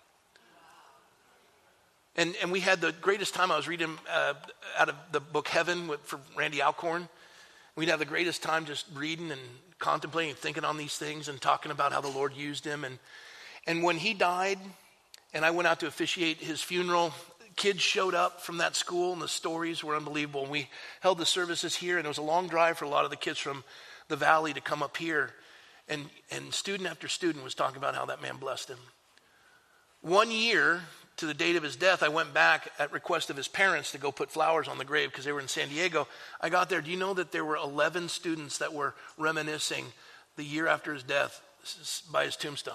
And we had the greatest time. I was reading out of the book Heaven for Randy Alcorn. We'd have the greatest time just reading and contemplating and thinking on these things and talking about how the Lord used him. And when he died, and I went out to officiate his funeral, kids showed up from that school, and the stories were unbelievable. And we held the services here, and it was a long drive for a lot of the kids from the valley to come up here. And student after student was talking about how that man blessed him. 1 year to the date of his death, I went back at request of his parents to go put flowers on the grave because they were in San Diego. I got there. Do you know that there were 11 students that were reminiscing the year after his death by his tombstone?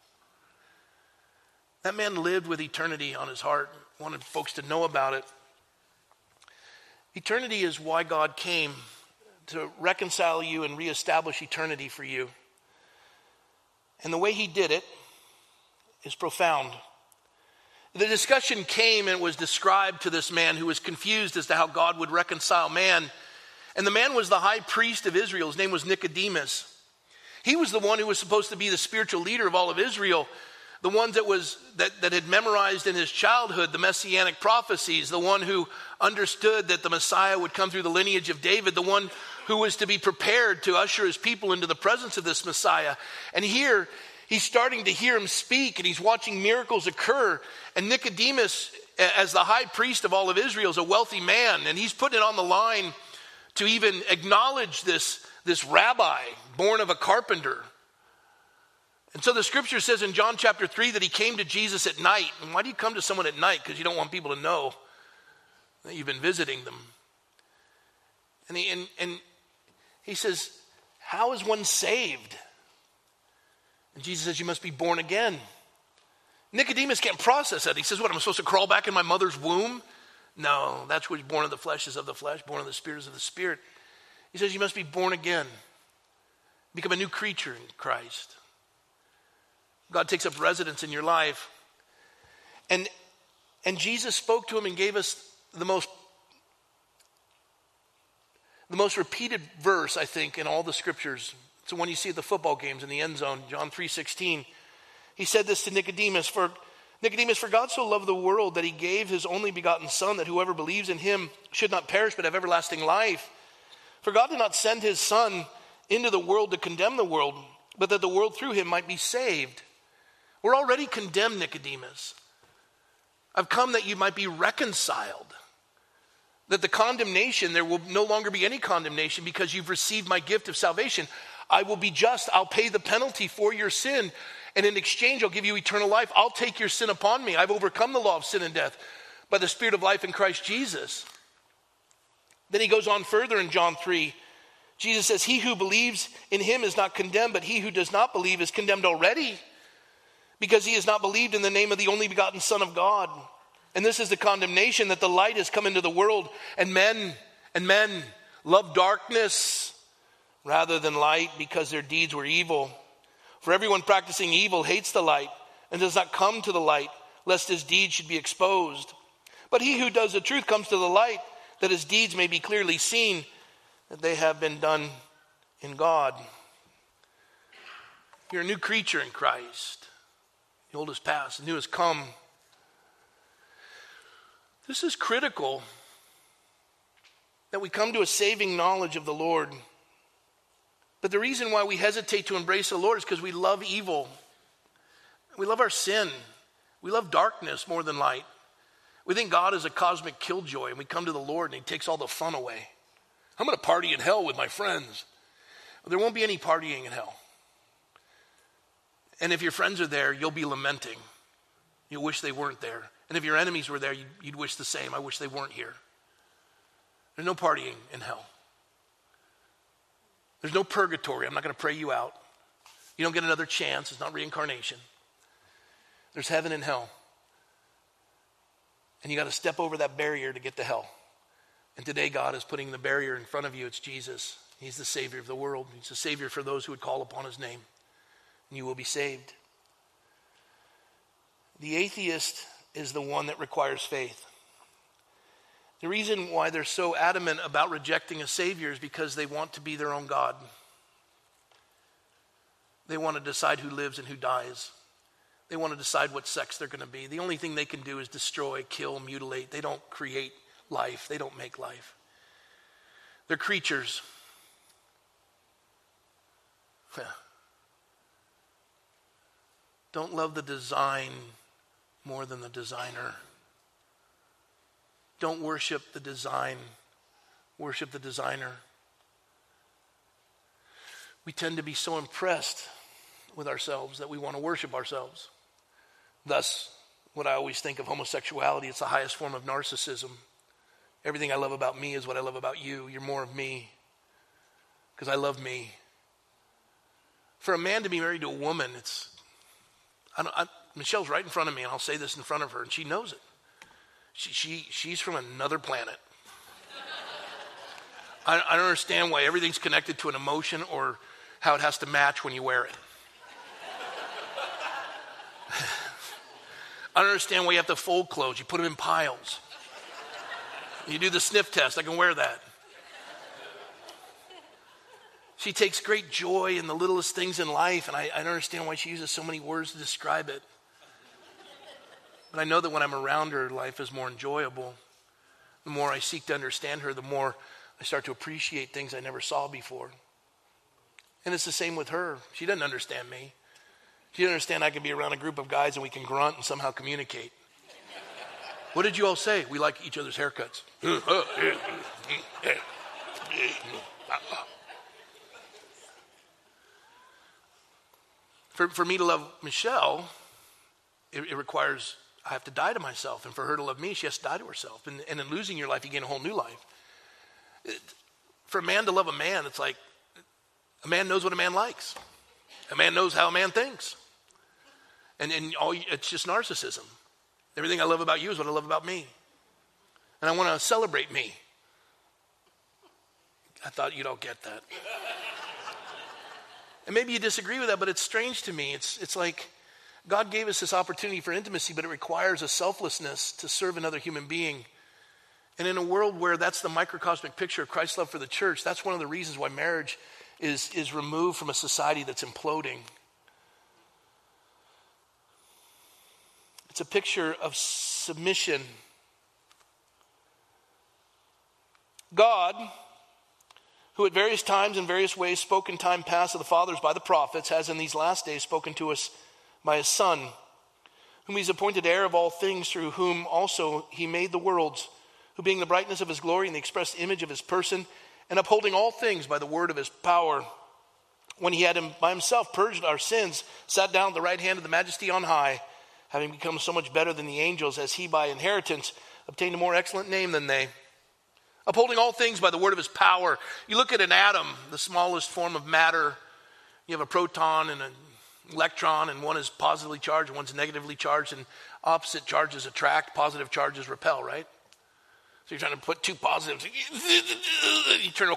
That man lived with eternity on his heart, wanted folks to know about it. Eternity is why God came, to reconcile you and reestablish eternity for you. And the way he did it is profound. The discussion came and was described to this man who was confused as to how God would reconcile man. And the man was the high priest of Israel. His name was Nicodemus. He was the one who was supposed to be the spiritual leader of all of Israel. the ones that had memorized in his childhood the messianic prophecies, the one who understood that the Messiah would come through the lineage of David, the one who was to be prepared to usher his people into the presence of this Messiah. And here, he's starting to hear him speak, and he's watching miracles occur. And Nicodemus, as the high priest of all of Israel, is a wealthy man, and he's putting it on the line to even acknowledge this rabbi born of a carpenter. And so the scripture says in John chapter 3 that he came to Jesus at night. And why do you come to someone at night? Because you don't want people to know that you've been visiting them. And he says, how is one saved? And Jesus says, you must be born again. Nicodemus can't process that. He says, what, am I supposed to crawl back in my mother's womb? No, that's what born of the flesh is of the flesh, born of the spirit is of the spirit. He says, you must be born again. Become a new creature in Christ. God takes up residence in your life. And Jesus spoke to him and gave us the most repeated verse, I think, in all the scriptures. It's the one you see at the football games in the end zone, John 3:16. He said this to Nicodemus, for God so loved the world that he gave his only begotten Son, that whoever believes in him should not perish but have everlasting life. For God did not send his Son into the world to condemn the world, but that the world through him might be saved. We're already condemned, Nicodemus. I've come that you might be reconciled. That the condemnation, there will no longer be any condemnation because you've received my gift of salvation. I will be just. I'll pay the penalty for your sin. And in exchange, I'll give you eternal life. I'll take your sin upon me. I've overcome the law of sin and death by the Spirit of life in Christ Jesus. Then he goes on further in John 3. Jesus says, he who believes in him is not condemned, but he who does not believe is condemned already, because he has not believed in the name of the only begotten Son of God. And this is the condemnation, that the light has come into the world, and men love darkness rather than light, because their deeds were evil. For everyone practicing evil hates the light and does not come to the light, lest his deeds should be exposed. But he who does the truth comes to the light, that his deeds may be clearly seen, that they have been done in God. You're a new creature in Christ. The old has passed, the new has come. This is critical, that we come to a saving knowledge of the Lord. But the reason why we hesitate to embrace the Lord is because we love evil. We love our sin. We love darkness more than light. We think God is a cosmic killjoy, and we come to the Lord and he takes all the fun away. I'm going to party in hell with my friends. Well, there won't be any partying in hell. And if your friends are there, you'll be lamenting. You'll wish they weren't there. And if your enemies were there, you'd wish the same. I wish they weren't here. There's no partying in hell. There's no purgatory. I'm not going to pray you out. You don't get another chance. It's not reincarnation. There's heaven and hell. And you got to step over that barrier to get to hell. And today God is putting the barrier in front of you. It's Jesus. He's the Savior of the world. He's the Savior for those who would call upon his name. And you will be saved. The atheist is the one that requires faith. The reason why they're so adamant about rejecting a Savior is because they want to be their own God. They want to decide who lives and who dies. They want to decide what sex they're going to be. The only thing they can do is destroy, kill, mutilate. They don't create life. They don't make life. They're creatures. Don't love the design more than the designer. Don't worship the design. Worship the designer. We tend to be so impressed with ourselves that we want to worship ourselves. Thus, what I always think of homosexuality, it's the highest form of narcissism. Everything I love about me is what I love about you. You're more of me because I love me. For a man to be married to a woman, Michelle's right in front of me, and I'll say this in front of her, and she knows it. She's from another planet. I don't understand why everything's connected to an emotion or how it has to match when you wear it. I don't understand why you have to fold clothes. You put them in piles. You do the sniff test. I can wear that. She takes great joy in the littlest things in life, and I don't understand why she uses so many words to describe it. But I know that when I'm around her, life is more enjoyable. The more I seek to understand her, the more I start to appreciate things I never saw before. And it's the same with her. She doesn't understand me. She doesn't understand I can be around a group of guys and we can grunt and somehow communicate. What did you all say? We like each other's haircuts. For me to love Michelle, it requires, I have to die to myself. And for her to love me, she has to die to herself. And in losing your life, you gain a whole new life. For a man to love a man, it's like a man knows what a man likes. A man knows how a man thinks. And it's just narcissism. Everything I love about you is what I love about me. And I want to celebrate me. I thought you'd all get that. And maybe you disagree with that, but it's strange to me. It's like God gave us this opportunity for intimacy, but it requires a selflessness to serve another human being. And in a world where that's the microcosmic picture of Christ's love for the church, that's one of the reasons why marriage is removed from a society that's imploding. It's a picture of submission. God, who at various times and various ways spoke in time past to the fathers by the prophets, has in these last days spoken to us by his Son, whom he's appointed heir of all things, through whom also he made the worlds, who being the brightness of his glory and the express image of his person, and upholding all things by the word of his power, when he had by himself purged our sins, sat down at the right hand of the majesty on high, having become so much better than the angels, as he by inheritance obtained a more excellent name than they. Upholding all things by the word of his power. You look at an atom, the smallest form of matter. You have a proton and an electron, and one is positively charged, and one's negatively charged, and opposite charges attract, positive charges repel, right? So you're trying to put two positives, you turn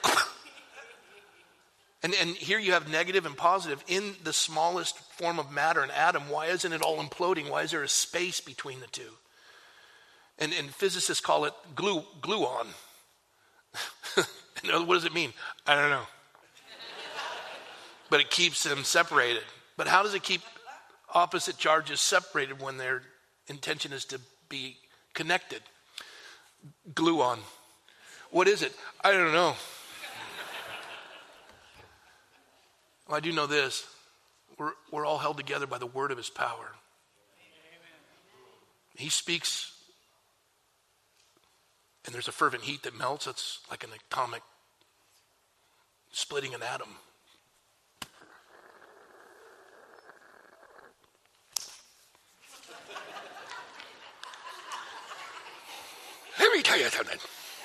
and here you have negative and positive in the smallest form of matter, an atom. Why isn't it all imploding? Why is there a space between the two? And physicists call it gluon. What does it mean? I don't know. But it keeps them separated. But how does it keep opposite charges separated when their intention is to be connected? Gluon. What is it? I don't know. Well, I do know this. We're all held together by the word of his power. He speaks, and there's a fervent heat that melts. It's like an atomic splitting an atom. Let me tell you something.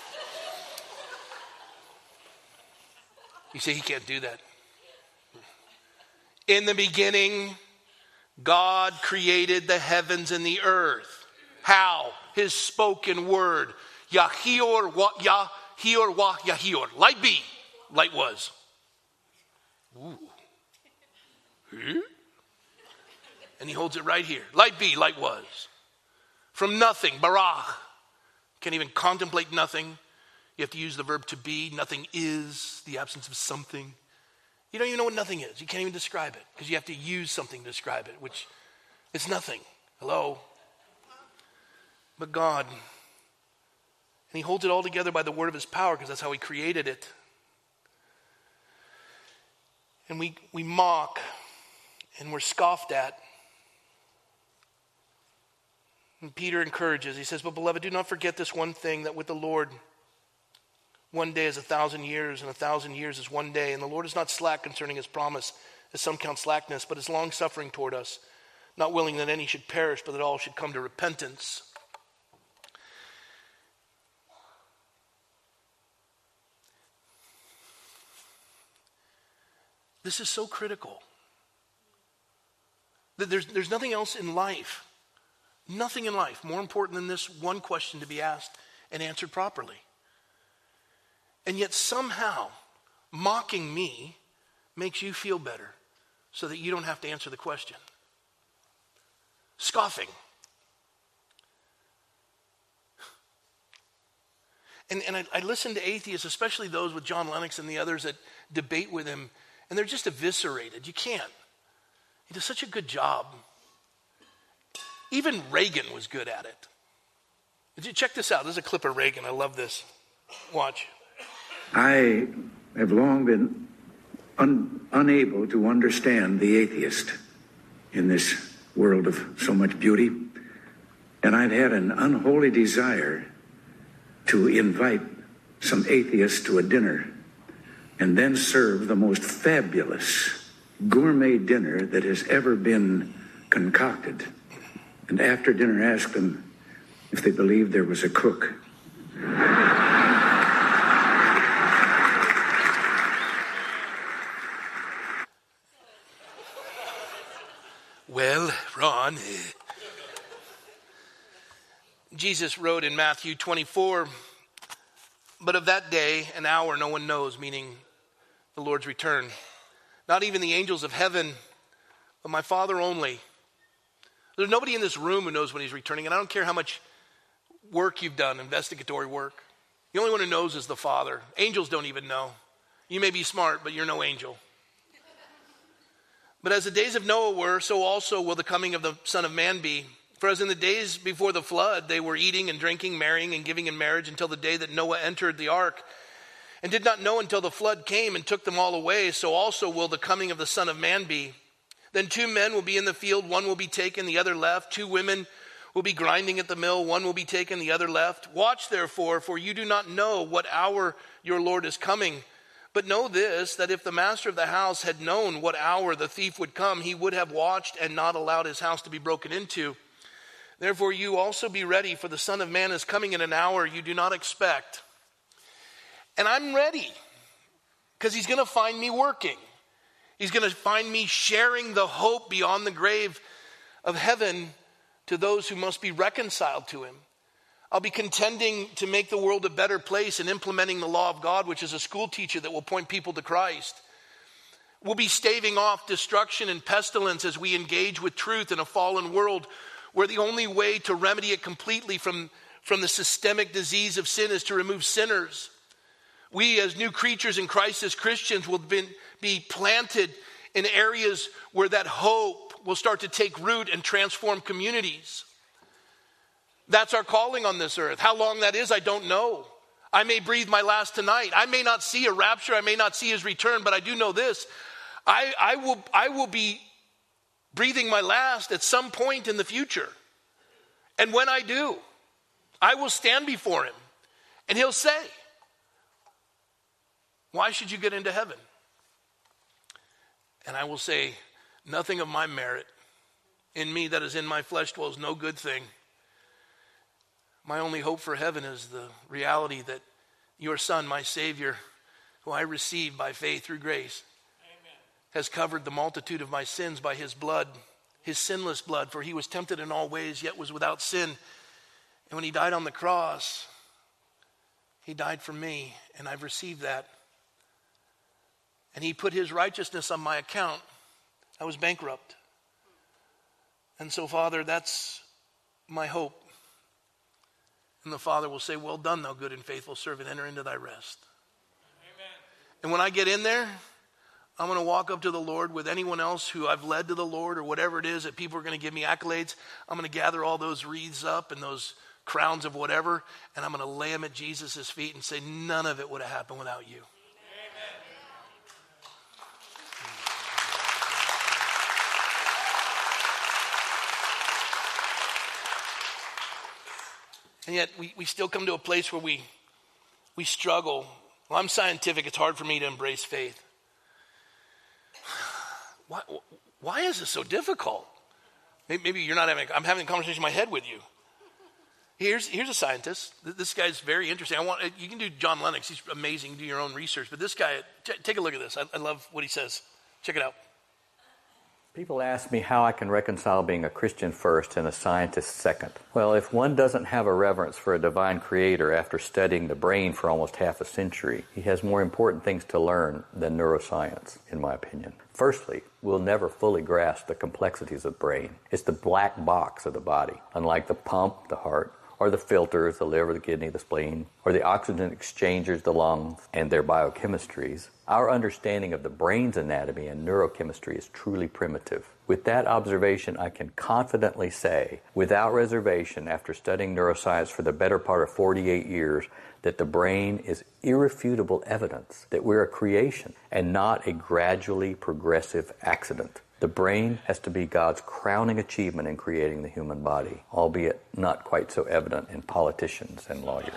You say he can't do that. In the beginning, God created the heavens and the earth. How? His spoken word. Yahior wa yahior. Light be. Light was. Ooh. And he holds it right here. Light be, light was. From nothing, barach. Can't even contemplate nothing. You have to use the verb to be. Nothing is the absence of something. You don't even know what nothing is. You can't even describe it because you have to use something to describe it, which it's nothing. Hello? But God, and he holds it all together by the word of his power because that's how he created it. And we mock and we're scoffed at. And Peter encourages. He says, but beloved, do not forget this one thing, that with the Lord, one day is 1,000 years, and 1,000 years is one day. And the Lord is not slack concerning his promise, as some count slackness, but is long-suffering toward us, not willing that any should perish, but that all should come to repentance. This is so critical. There's nothing else in life, nothing in life more important than this one question to be asked and answered properly. And yet somehow mocking me makes you feel better so that you don't have to answer the question. Scoffing. And I listen to atheists, especially those with John Lennox and the others that debate with him, and they're just eviscerated. You can't. He does such a good job. Even Reagan was good at it. Did you check this out? This is a clip of Reagan. I love this. Watch. I have long been unable to understand the atheist in this world of so much beauty. And I've had an unholy desire to invite some atheists to a dinner and then serve the most fabulous gourmet dinner that has ever been concocted. And after dinner, ask them if they believed there was a cook. Well, Ron, Jesus wrote in Matthew 24, but of that day and hour no one knows, meaning the Lord's return. Not even the angels of heaven, but my Father only. There's nobody in this room who knows when he's returning, and I don't care how much work you've done, investigatory work. The only one who knows is the Father. Angels don't even know. You may be smart, but you're no angel. But as the days of Noah were, so also will the coming of the Son of Man be. For as in the days before the flood, they were eating and drinking, marrying and giving in marriage until the day that Noah entered the ark, and did not know until the flood came and took them all away, so also will the coming of the Son of Man be. Then 2 men will be in the field, one will be taken, the other left. 2 women will be grinding at the mill, one will be taken, the other left. Watch therefore, for you do not know what hour your Lord is coming. But know this, that if the master of the house had known what hour the thief would come, he would have watched and not allowed his house to be broken into. Therefore you also be ready, for the Son of Man is coming in an hour you do not expect. And I'm ready, because he's going to find me working. He's going to find me sharing the hope beyond the grave of heaven to those who must be reconciled to him. I'll be contending to make the world a better place and implementing the law of God, which is a school teacher that will point people to Christ. We'll be staving off destruction and pestilence as we engage with truth in a fallen world where the only way to remedy it completely from the systemic disease of sin is to remove sinners. We as new creatures in Christ as Christians will be planted in areas where that hope will start to take root and transform communities. That's our calling on this earth. How long that is, I don't know. I may breathe my last tonight. I may not see a rapture. I may not see his return, but I do know this. I will be breathing my last at some point in the future. And when I do, I will stand before him and he'll say, why should you get into heaven? And I will say, nothing of my merit. In me that is in my flesh dwells no good thing. My only hope for heaven is the reality that your Son, my Savior, who I received by faith through grace, amen, has covered the multitude of my sins by his blood, his sinless blood, for he was tempted in all ways, yet was without sin. And when he died on the cross, he died for me, and I've received that. And he put his righteousness on my account. I was bankrupt. And so, Father, that's my hope. And the Father will say, well done, thou good and faithful servant, enter into thy rest. Amen. And when I get in there, I'm going to walk up to the Lord with anyone else who I've led to the Lord or whatever it is that people are going to give me accolades. I'm going to gather all those wreaths up and those crowns of whatever, and I'm going to lay them at Jesus' feet and say, none of it would have happened without you. And yet we still come to a place where we struggle. Well, I'm scientific. It's hard for me to embrace faith. Why is this so difficult? Maybe you're not having, I'm having a conversation in my head with you. Here's a scientist. This guy's very interesting. You can do John Lennox. He's amazing. Do your own research. But this guy, take a look at this. I love what he says. Check it out. People ask me how I can reconcile being a Christian first and a scientist second. Well, if one doesn't have a reverence for a divine creator after studying the brain for almost half a century, he has more important things to learn than neuroscience, in my opinion. Firstly, we'll never fully grasp the complexities of the brain. It's the black box of the body. Unlike the pump, the heart, or the filters, the liver, the kidney, the spleen, or the oxygen exchangers, the lungs, and their biochemistries, our understanding of the brain's anatomy and neurochemistry is truly primitive. With that observation, I can confidently say, without reservation, after studying neuroscience for the better part of 48 years, that the brain is irrefutable evidence that we're a creation and not a gradually progressive accident. The brain has to be God's crowning achievement in creating the human body, albeit not quite so evident in politicians and lawyers.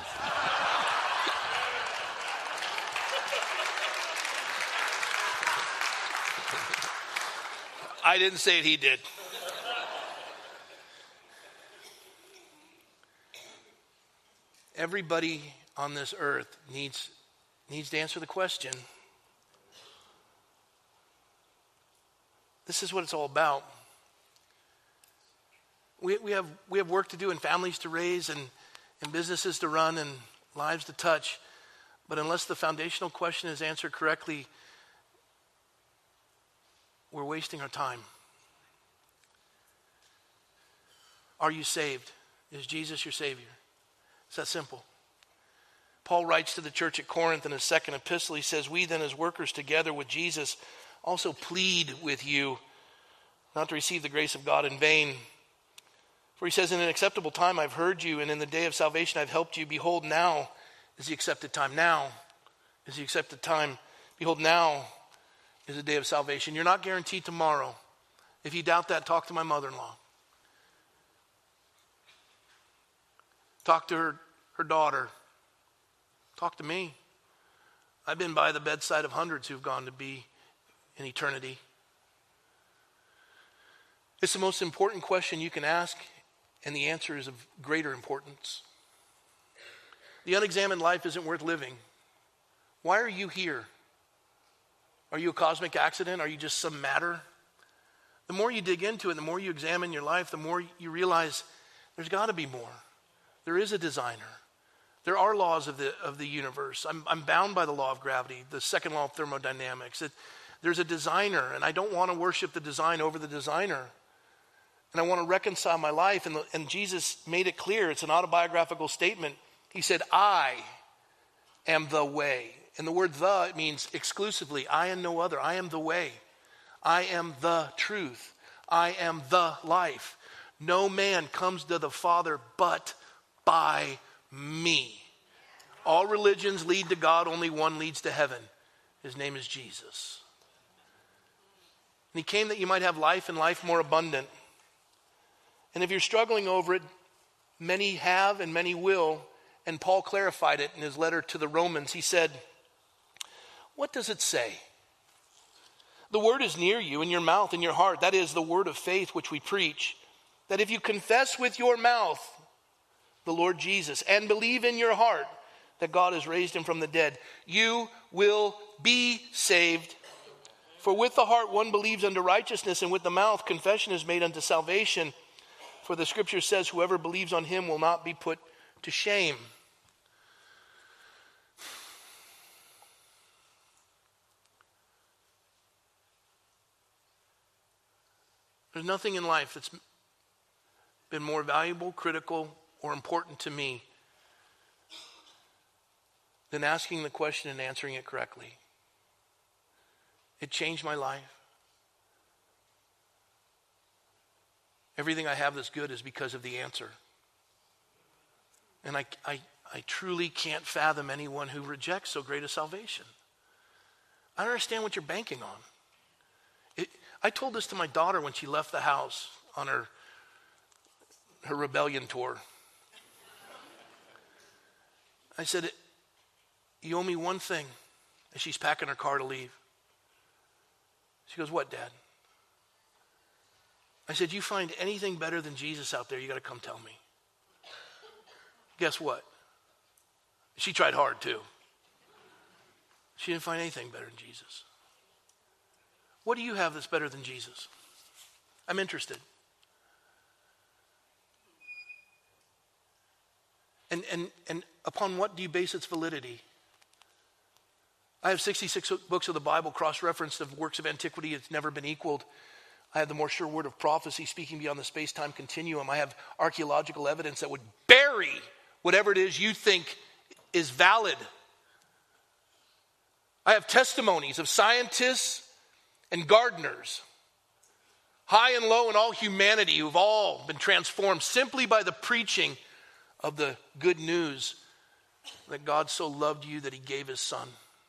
I didn't say it, he did. Everybody on this earth needs to answer the question. This is what it's all about. We have work to do and families to raise and businesses to run and lives to touch. But unless the foundational question is answered correctly, we're wasting our time. Are you saved? Is Jesus your Savior? It's that simple. Paul writes to the church at Corinth in his second epistle. He says, "We then as workers together with Jesus also plead with you not to receive the grace of God in vain. For he says, in an acceptable time I've heard you, and in the day of salvation I've helped you. Behold, now is the accepted time. Now is the accepted time. Behold, now is the day of salvation." You're not guaranteed tomorrow. If you doubt that, talk to my mother-in-law. Talk to her daughter. Talk to me. I've been by the bedside of hundreds who've gone to be in eternity. It's the most important question you can ask, and the answer is of greater importance. The unexamined life isn't worth living. Why are you here? Are you a cosmic accident? Are you just some matter? The more you dig into it, the more you examine your life, the more you realize there's got to be more. There is a designer. There are laws of the universe. I'm bound by the law of gravity, the second law of thermodynamics. There's a designer, and I don't want to worship the design over the designer. And I want to reconcile my life. And Jesus made it clear. It's an autobiographical statement. He said, "I am the way." And the word "the," it means exclusively. I am no other. I am the way. I am the truth. I am the life. No man comes to the Father but by me. All religions lead to God. Only one leads to heaven. His name is Jesus. And he came that you might have life and life more abundant. And if you're struggling over it, many have and many will. And Paul clarified it in his letter to the Romans. He said, "What does it say? The word is near you, in your mouth, in your heart. That is the word of faith which we preach. That if you confess with your mouth the Lord Jesus and believe in your heart that God has raised him from the dead, you will be saved. For with the heart one believes unto righteousness, and with the mouth confession is made unto salvation. For the scripture says, whoever believes on him will not be put to shame." There's nothing in life that's been more valuable, critical, or important to me than asking the question and answering it correctly. It changed my life. Everything I have that's good is because of the answer. And I truly can't fathom anyone who rejects so great a salvation. I don't understand what you're banking on. I told this to my daughter when she left the house on her rebellion tour. I said, "You owe me one thing," as she's packing her car to leave. She goes, "What, Dad?" I said, "You find anything better than Jesus out there, you got to come tell me." Guess what? She tried hard too. She didn't find anything better than Jesus. What do you have that's better than Jesus? I'm interested. And upon what do you base its validity? I have 66 books of the Bible cross-referenced of works of antiquity. It's never been equaled. I have the more sure word of prophecy speaking beyond the space-time continuum. I have archaeological evidence that would bury whatever it is you think is valid. I have testimonies of scientists and gardeners high and low, and all humanity who've all been transformed simply by the preaching of the good news that God so loved you that he gave his son.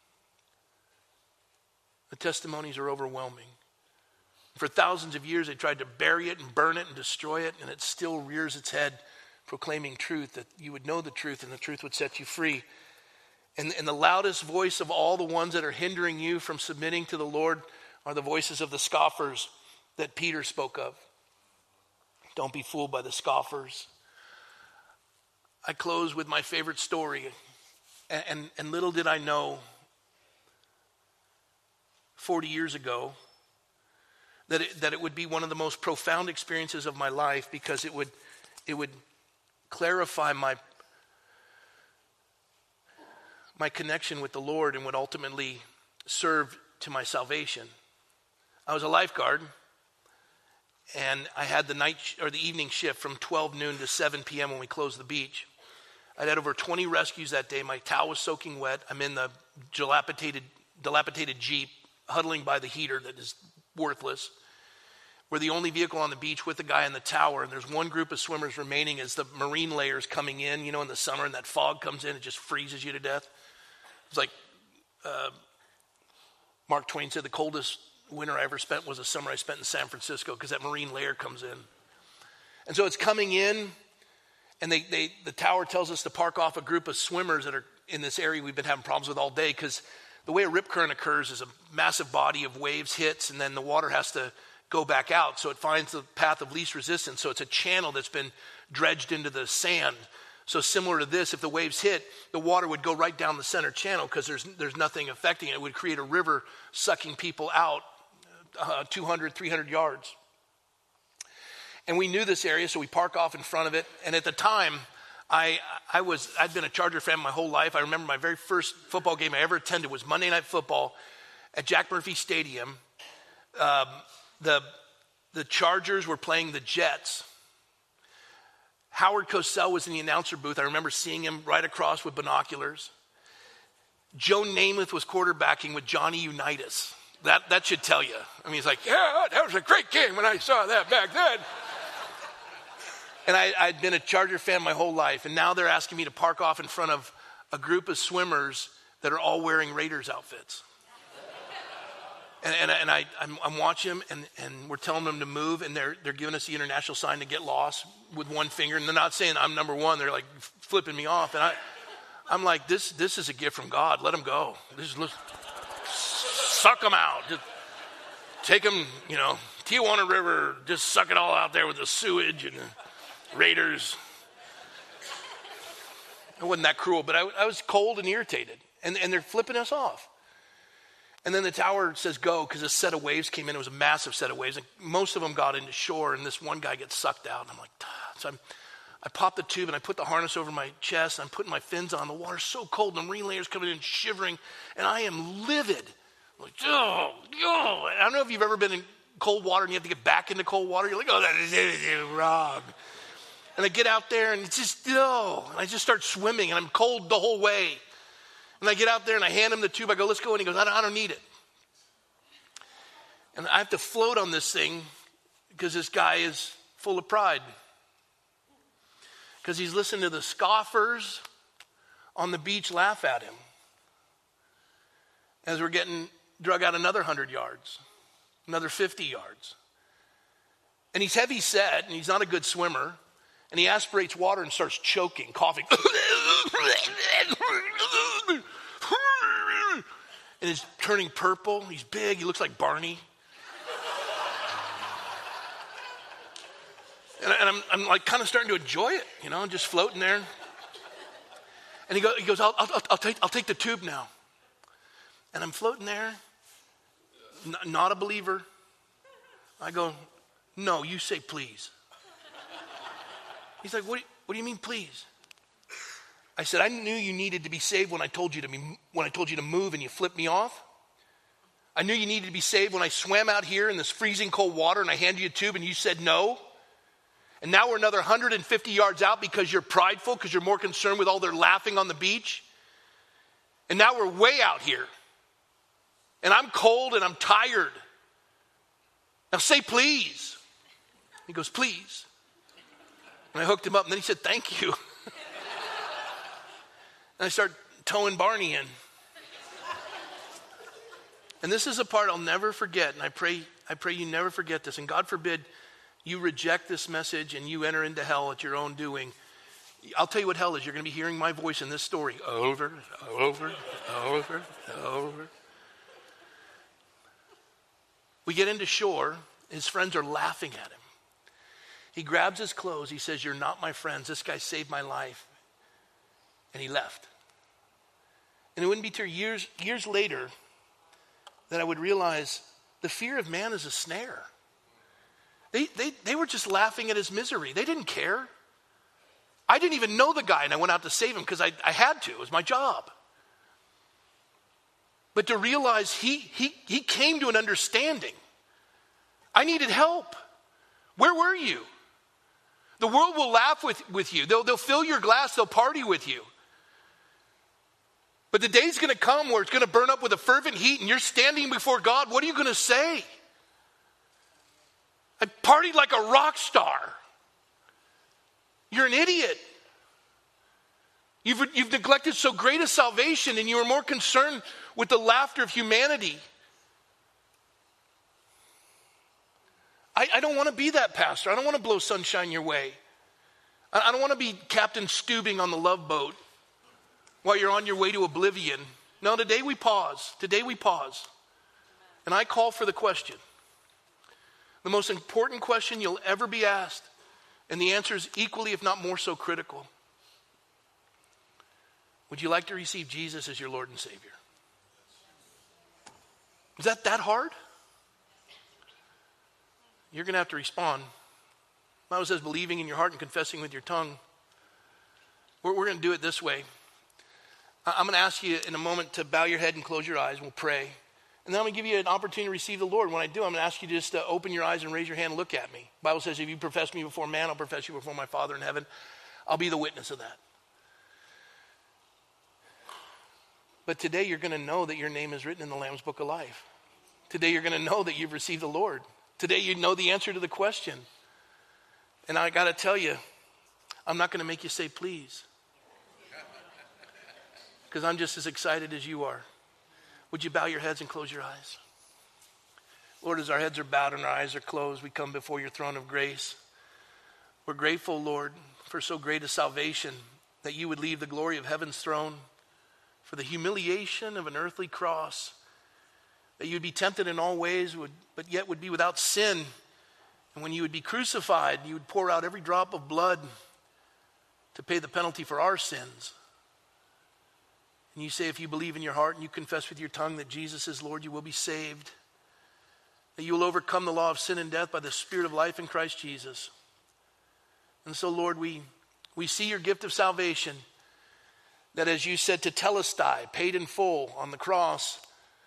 The testimonies are overwhelming. For thousands of years, they tried to bury it and burn it and destroy it, and it still rears its head, proclaiming truth, that you would know the truth and the truth would set you free. And the loudest voice of all the ones that are hindering you from submitting to the Lord are the voices of the scoffers that Peter spoke of. Don't be fooled by the scoffers. I close with my favorite story. And little did I know 40 years ago that it would be one of the most profound experiences of my life, because it would clarify my connection with the Lord and would ultimately serve to my salvation. I was a lifeguard, and I had the evening shift from 12 noon to 7 p.m. when we closed the beach. I'd had over 20 rescues that day. My towel was soaking wet. I'm in the dilapidated Jeep, huddling by the heater that is worthless. We're the only vehicle on the beach with the guy in the tower, and there's one group of swimmers remaining as the marine layer's coming in, in the summer, and that fog comes in, it just freezes you to death. It's like Mark Twain said, the coldest winter I ever spent was a summer I spent in San Francisco, because that marine layer comes in. And so it's coming in, and the tower tells us to park off a group of swimmers that are in this area we've been having problems with all day, because the way a rip current occurs is a massive body of waves hits, and then the water has to go back out, so it finds the path of least resistance. So it's a channel that's been dredged into the sand. So similar to this, if the waves hit, the water would go right down the center channel, because there's nothing affecting it. It would create a river sucking people out 200, 300 yards. And we knew this area, so we park off in front of it. And at the time, I'd been a Charger fan my whole life. I remember my very first football game I ever attended was Monday Night Football at Jack Murphy Stadium. The Chargers were playing the Jets. Howard Cosell was in the announcer booth. I remember seeing him right across with binoculars. Joe Namath was quarterbacking with Johnny Unitas. That should tell you. I mean, he's like, yeah, that was a great game when I saw that back then. And I'd been a Charger fan my whole life, and now they're asking me to park off in front of a group of swimmers that are all wearing Raiders outfits. And I'm watching them, and we're telling them to move, and they're giving us the international sign to get lost with one finger, and they're not saying I'm number one. They're like flipping me off, and I'm like, this is a gift from God. Let them go. Suck them out. Just take them, Tijuana River, just suck it all out there with the sewage and the Raiders. It wasn't that cruel, but I was cold and irritated, and they're flipping us off. And then the tower says go, because a set of waves came in. It was a massive set of waves. And most of them got into shore, and this one guy gets sucked out. And I'm like, so I pop the tube, and I put the harness over my chest, and I'm putting my fins on. The water's so cold, and the marine layer's coming in shivering, and I am livid. I'm like, oh. I don't know if you've ever been in cold water, and you have to get back into cold water. You're like, oh, that is wrong. And I get out there, and it's just, and I just start swimming, and I'm cold the whole way. And I get out there and I hand him the tube. I go, let's go. And he goes, I don't need it. And I have to float on this thing because this guy is full of pride. Because he's listening to the scoffers on the beach laugh at him as we're getting drug out another 100 yards, another 50 yards. And he's heavy set, and he's not a good swimmer. And he aspirates water and starts choking, coughing. And he's turning purple. He's big. He looks like Barney. And I'm like kind of starting to enjoy it, just floating there. And he goes, I'll take the tube now. And I'm floating there, not a believer. I go, no, you say please. He's like, what do you mean please? I said, I knew you needed to be saved when I told you to move and you flipped me off. I knew you needed to be saved when I swam out here in this freezing cold water and I handed you a tube and you said no. And now we're another 150 yards out because you're prideful, because you're more concerned with all their laughing on the beach. And now we're way out here. And I'm cold and I'm tired. Now say please. He goes, please. And I hooked him up, and then he said, thank you. And I start towing Barney in. And this is a part I'll never forget, and I pray you never forget this. And God forbid you reject this message and you enter into hell at your own doing. I'll tell you what hell is. You're going to be hearing my voice in this story over, over, over, over. We get into shore. His friends are laughing at him. He grabs his clothes. He says, you're not my friends. This guy saved my life. And he left. And it wouldn't be till years later that I would realize the fear of man is a snare. They were just laughing at his misery. They didn't care. I didn't even know the guy, and I went out to save him because I had to. It was my job. But to realize he came to an understanding. I needed help. Where were you? The world will laugh with you. They'll fill your glass. They'll party with you. But the day's going to come where it's going to burn up with a fervent heat and you're standing before God. What are you going to say? I partied like a rock star. You're an idiot. You've neglected so great a salvation, and you are more concerned with the laughter of humanity. I don't want to be that pastor. I don't want to blow sunshine your way. I don't want to be Captain Steubing on the Love Boat while you're on your way to oblivion. No, today we pause. Today we pause. And I call for the question. The most important question you'll ever be asked. And the answer is equally, if not more so, critical. Would you like to receive Jesus as your Lord and Savior? Is that hard? You're going to have to respond. The Bible says believing in your heart and confessing with your tongue. We're going to do it this way. I'm going to ask you in a moment to bow your head and close your eyes. We'll pray. And then I'm going to give you an opportunity to receive the Lord. When I do, I'm going to ask you just to open your eyes and raise your hand and look at me. The Bible says if you profess me before man, I'll profess you before my Father in heaven. I'll be the witness of that. But today you're going to know that your name is written in the Lamb's Book of Life. Today you're going to know that you've received the Lord. Today you know the answer to the question. And I got to tell you, I'm not going to make you say please. Because I'm just as excited as you are. Would you bow your heads and close your eyes? Lord, as our heads are bowed and our eyes are closed, we come before your throne of grace. We're grateful, Lord, for so great a salvation that you would leave the glory of heaven's throne for the humiliation of an earthly cross, that you would be tempted in all ways, but yet would be without sin. And when you would be crucified, you would pour out every drop of blood to pay the penalty for our sins. And you say if you believe in your heart and you confess with your tongue that Jesus is Lord, you will be saved. That you will overcome the law of sin and death by the Spirit of life in Christ Jesus. And so, Lord, we see your gift of salvation, that as you said to Telestai, paid in full on the cross,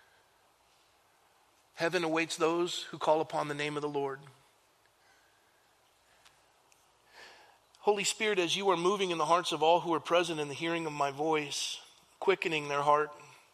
heaven awaits those who call upon the name of the Lord. Holy Spirit, as you are moving in the hearts of all who are present in the hearing of my voice, quickening their heart,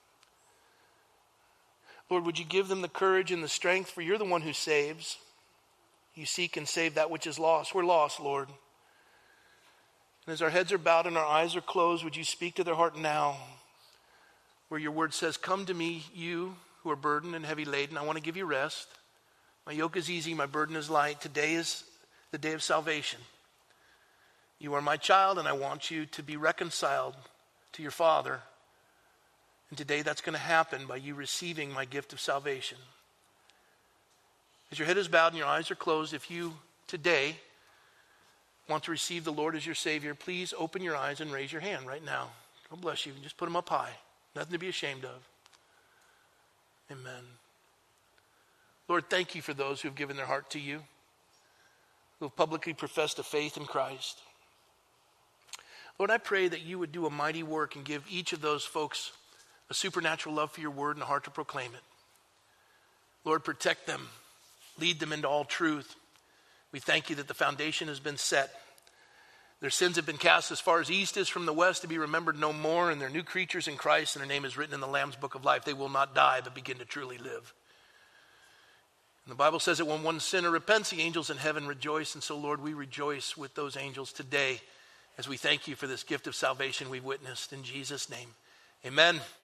Lord, would you give them the courage and the strength, for you're the one who saves. You seek and save that which is lost. We're lost, Lord. And as our heads are bowed and our eyes are closed, would you speak to their heart now, where your word says, come to me, you who are burdened and heavy laden. I want to give you rest. My yoke is easy, my burden is light. Today is the day of salvation. You are my child, and I want you to be reconciled to your Father. And today that's going to happen by you receiving my gift of salvation. As your head is bowed and your eyes are closed, if you today want to receive the Lord as your Savior, please open your eyes and raise your hand right now. God bless you. Just put them up high. Nothing to be ashamed of. Amen. Lord, thank you for those who have given their heart to you, who have publicly professed a faith in Christ. Lord, I pray that you would do a mighty work and give each of those folks a supernatural love for your word and a heart to proclaim it. Lord, protect them. Lead them into all truth. We thank you that the foundation has been set. Their sins have been cast as far as east is from the west, to be remembered no more, and they're new creatures in Christ, and their name is written in the Lamb's Book of Life. They will not die, but begin to truly live. And the Bible says that when one sinner repents, the angels in heaven rejoice. And so, Lord, we rejoice with those angels today as we thank you for this gift of salvation we've witnessed. In Jesus' name, amen.